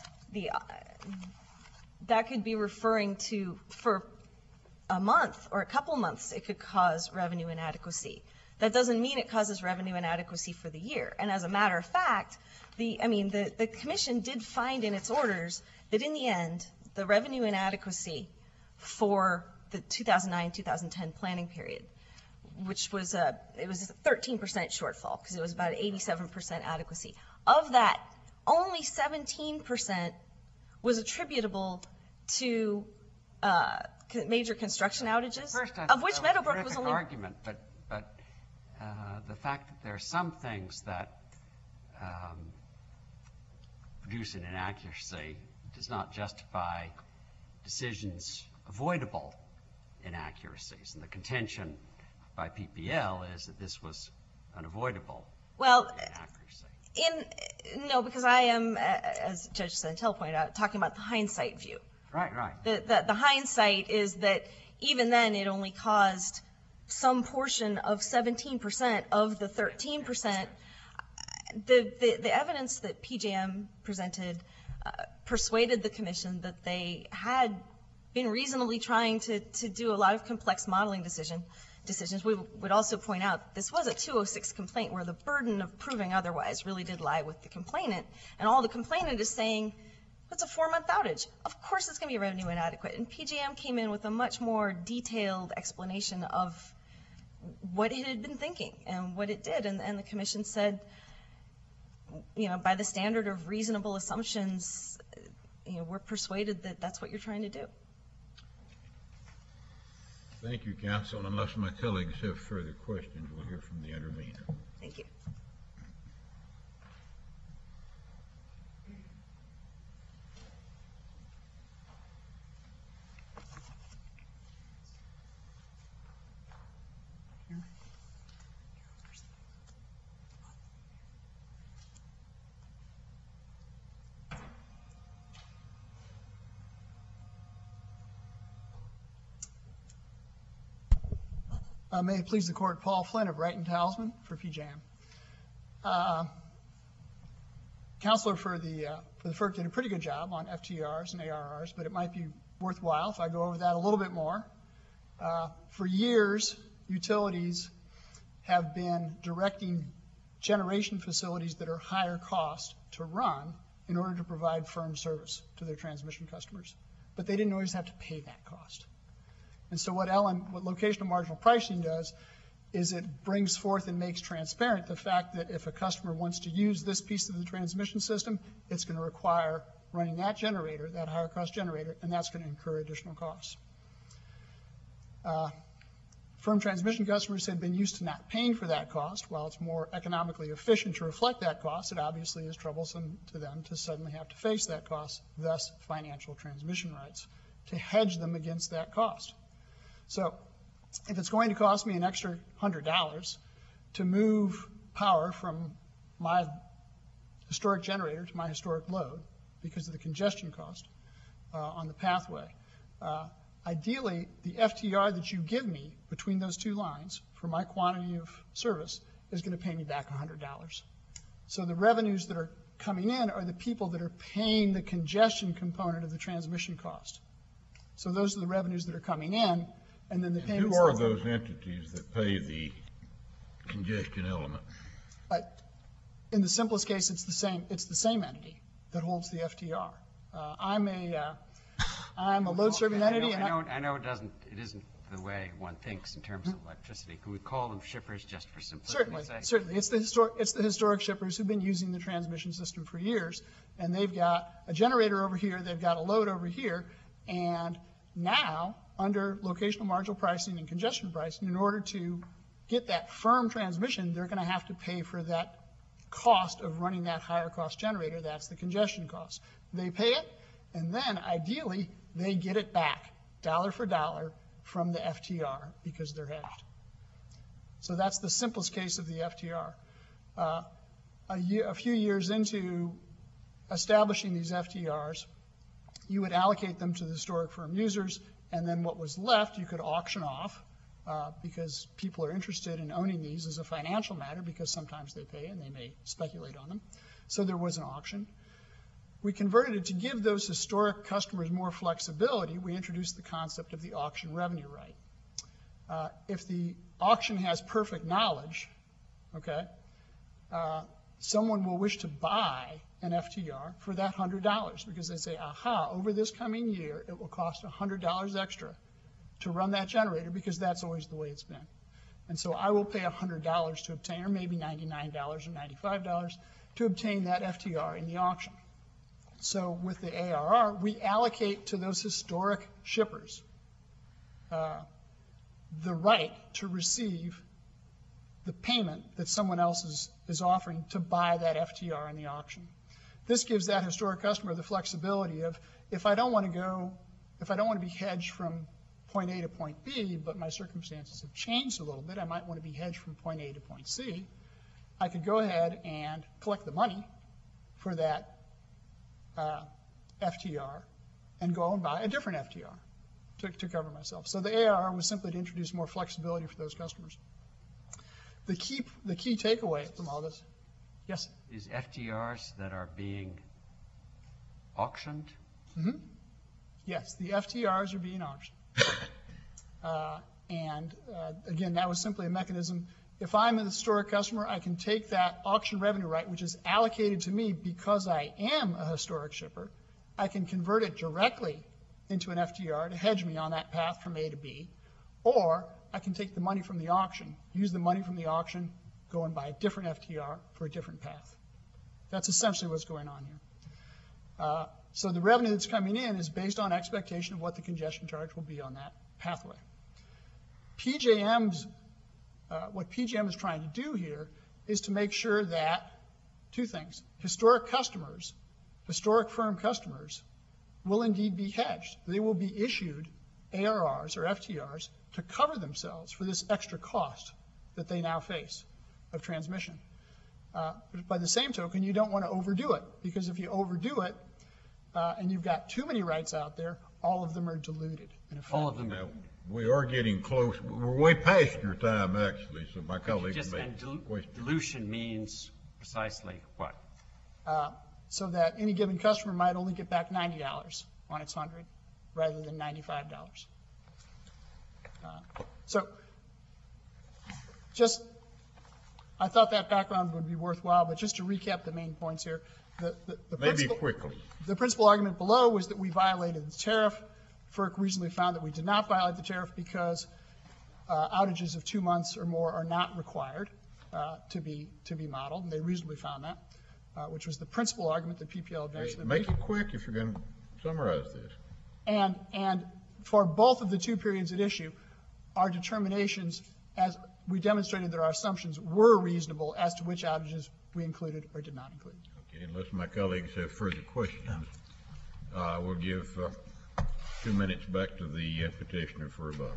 Speaker 5: that could be referring to for a month or a couple months it could cause revenue inadequacy. That doesn't mean it causes revenue inadequacy for the year. And as a matter of fact, the commission did find in its orders that in the end, the revenue inadequacy for the 2009-2010 planning period, which was it was a 13% shortfall because it was about 87% adequacy. Of that, only 17% was attributable to major construction outages,
Speaker 2: First,
Speaker 5: of which Meadowbrook was only...
Speaker 2: argument, but the fact that there are some things that produce an inaccuracy does not justify decisions avoidable inaccuracies. And the contention by PPL is that this was unavoidable inaccuracy.
Speaker 5: No, because I am, as Judge Santel pointed out, talking about the hindsight view.
Speaker 2: Right.
Speaker 5: The hindsight is that even then it only caused some portion of 17% of the 13%. The evidence that PJM presented persuaded the commission that they had been reasonably trying to do a lot of complex modeling decisions. We would also point out this was a 206 complaint where the burden of proving otherwise really did lie with the complainant. And all the complainant is saying, it's a 4-month outage. Of course it's going to be revenue inadequate. And PJM came in with a much more detailed explanation of what it had been thinking and what it did. And the commission said, by the standard of reasonable assumptions, we're persuaded that that's what you're trying to do.
Speaker 3: Thank you, counsel. And unless my colleagues have further questions, we'll hear from the intervener.
Speaker 5: Thank you.
Speaker 6: May it please the court, Paul Flynn of Wright and Talisman for PJM. Counselor for the FERC did a pretty good job on FTRs and ARRs, but it might be worthwhile if I go over that a little bit more. For years, utilities have been directing generation facilities that are higher cost to run in order to provide firm service to their transmission customers. But they didn't always have to pay that cost. And so what locational marginal pricing does is it brings forth and makes transparent the fact that if a customer wants to use this piece of the transmission system, it's going to require running that generator, that higher cost generator, and that's going to incur additional costs. Firm transmission customers had been used to not paying for that cost. While it's more economically efficient to reflect that cost, it obviously is troublesome to them to suddenly have to face that cost, thus financial transmission rights, to hedge them against that cost. So if it's going to cost me an extra $100 to move power from my historic generator to my historic load because of the congestion cost on the pathway, ideally, the FTR that you give me between those two lines for my quantity of service is going to pay me back $100. So the revenues that are coming in are the people that are paying the congestion component of the transmission cost. So those are the revenues that are coming in, and then the payments.
Speaker 3: Who are those entities that pay the congestion element?
Speaker 6: In the simplest case, it's the same entity that holds the FTR. I'm a load-serving entity.
Speaker 2: I know it isn't the way one thinks in terms of electricity. Can we call them shippers just for simplicity's sake?
Speaker 6: Certainly. It's the historic shippers who've been using the transmission system for years, and they've got a generator over here, they've got a load over here, and now, under locational marginal pricing and congestion pricing, in order to get that firm transmission, they're going to have to pay for that cost of running that higher cost generator. That's the congestion cost. They pay it, and then ideally, they get it back, dollar for dollar, from the FTR because they're hedged. So that's the simplest case of the FTR. A few years into establishing these FTRs, you would allocate them to the historic firm users, and then what was left you could auction off because people are interested in owning these as a financial matter because sometimes they pay and they may speculate on them. So there was an auction. We converted it to give those historic customers more flexibility. We introduced the concept of the auction revenue right. If the auction has perfect knowledge, okay, someone will wish to buy an FTR for that $100 because they say, aha, over this coming year, it will cost $100 extra to run that generator because that's always the way it's been. And so I will pay $100 to obtain, or maybe $99 or $95 to obtain that FTR in the auction. So with the ARR, we allocate to those historic shippers the right to receive the payment that someone else is offering to buy that FTR in the auction. This gives that historic customer the flexibility of, if I don't want to be hedged from point A to point B, but my circumstances have changed a little bit, I might want to be hedged from point A to point C, I could go ahead and collect the money for that FTR and go and buy a different FTR to cover myself. So the ARR was simply to introduce more flexibility for those customers. The key takeaway from all this, yes?
Speaker 2: Is FTRs that are being auctioned?
Speaker 6: Mm-hmm. Yes, the FTRs are being auctioned. Again, that was simply a mechanism. If I'm a historic customer, I can take that auction revenue right, which is allocated to me because I am a historic shipper. I can convert it directly into an FTR to hedge me on that path from A to B, or I can take the money from the auction, use the money from the auction, go and buy a different FTR for a different path. That's essentially what's going on here. So the revenue that's coming in is based on expectation of what the congestion charge will be on that pathway. What PJM is trying to do here is to make sure that two things: historic customers, historic firm customers, will indeed be hedged. They will be issued ARRs or FTRs to cover themselves for this extra cost that they now face of transmission. But by the same token, you don't want to overdo it, because if you overdo it and you've got too many rights out there, all of them are diluted. In effect.
Speaker 2: All of them.
Speaker 3: Now, we are getting close. We're way past your time, actually, so my colleague
Speaker 2: Just,
Speaker 3: may
Speaker 2: and
Speaker 3: question.
Speaker 2: dilution means precisely what?
Speaker 6: So that any given customer might only get back $90 on its 100 rather than $95. I thought that background would be worthwhile, but just to recap the main points here.
Speaker 3: Maybe quickly.
Speaker 6: The principal argument below was that we violated the tariff. FERC recently found that we did not violate the tariff because outages of 2 months or more are not required to be modeled, and they reasonably found that, which was the principal argument that PPL advanced.
Speaker 3: Make it quick if you're going to summarize this.
Speaker 6: And for both of the 2 periods at issue, our determinations, as we demonstrated that our assumptions were reasonable as to which outages we included or did not include.
Speaker 3: Okay, unless my colleagues have further questions, we'll give 2 minutes back to the petitioner for rebuttal.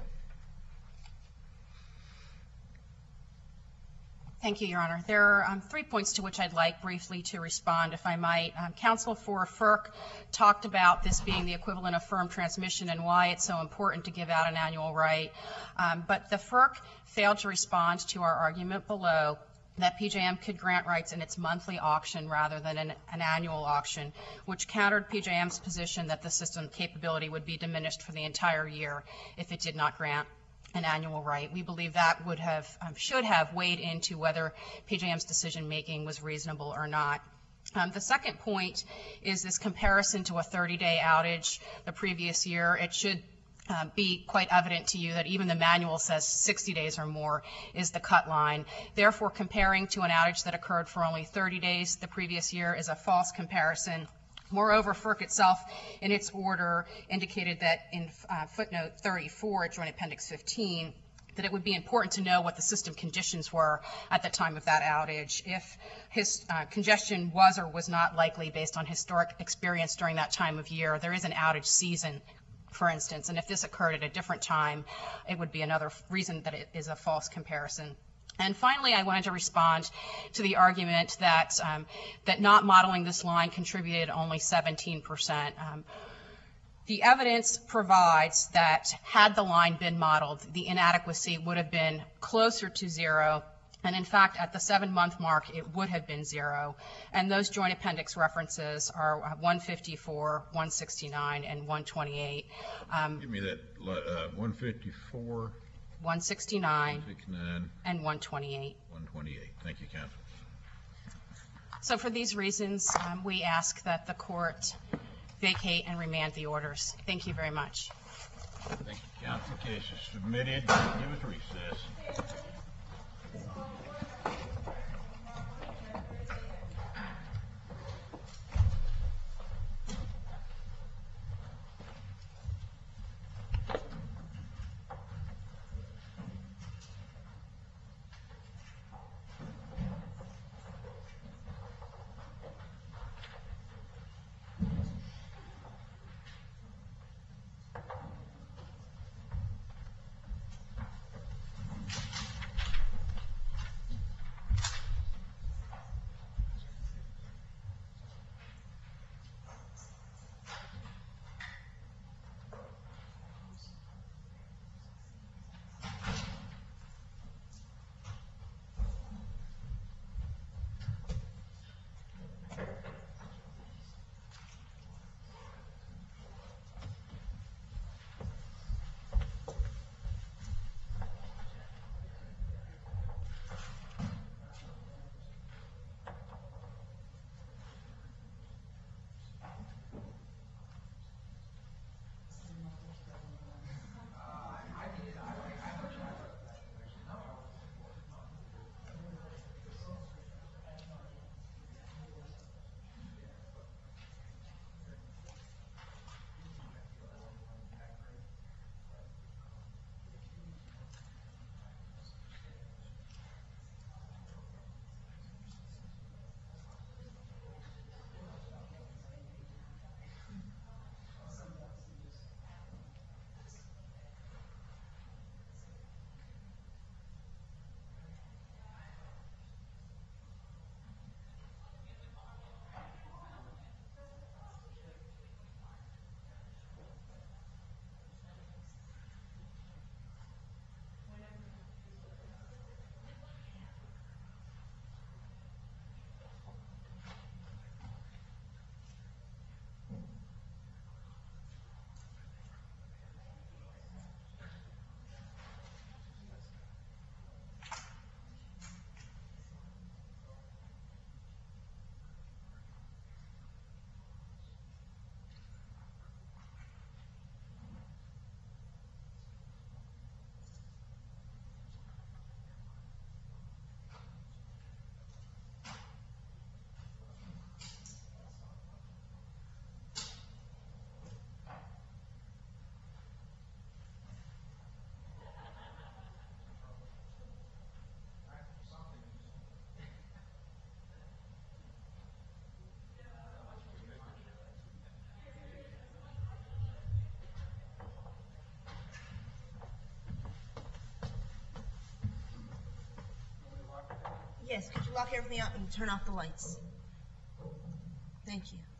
Speaker 1: Thank you, Your Honor. There are 3 points to which I'd like briefly to respond, if I might. Counsel for FERC talked about this being the equivalent of firm transmission and why it's so important to give out an annual right. But the FERC failed to respond to our argument below that PJM could grant rights in its monthly auction rather than an annual auction, which countered PJM's position that the system capability would be diminished for the entire year if it did not grant an annual right. We believe that would have, should have weighed into whether PJM's decision-making was reasonable or not. The second point is this comparison to a 30-day outage the previous year. It should be quite evident to you that even the manual says 60 days or more is the cut line. Therefore, comparing to an outage that occurred for only 30 days the previous year is a false comparison. Moreover, FERC itself, in its order, indicated that in footnote 34 at Joint Appendix 15, that it would be important to know what the system conditions were at the time of that outage. If his congestion was or was not likely based on historic experience during that time of year, there is an outage season, for instance, and if this occurred at a different time, it would be another reason that it is a false comparison. And finally, I wanted to respond to the argument that that not modeling this line contributed only 17%. The evidence provides that had the line been modeled, the inadequacy would have been closer to zero. And in fact, at the 7-month mark, it would have been zero. And those joint appendix references are 154, 169, and 128.
Speaker 3: Give me that 154.
Speaker 1: 169,
Speaker 3: 169,
Speaker 1: and 128.
Speaker 3: 128. Thank you, counsel.
Speaker 1: So for these reasons, we ask that the court vacate and remand the orders. Thank you very much.
Speaker 3: Thank you, counsel. Case is submitted. Give us recess.
Speaker 7: Yes, could you lock everything out and turn off the lights? Thank you.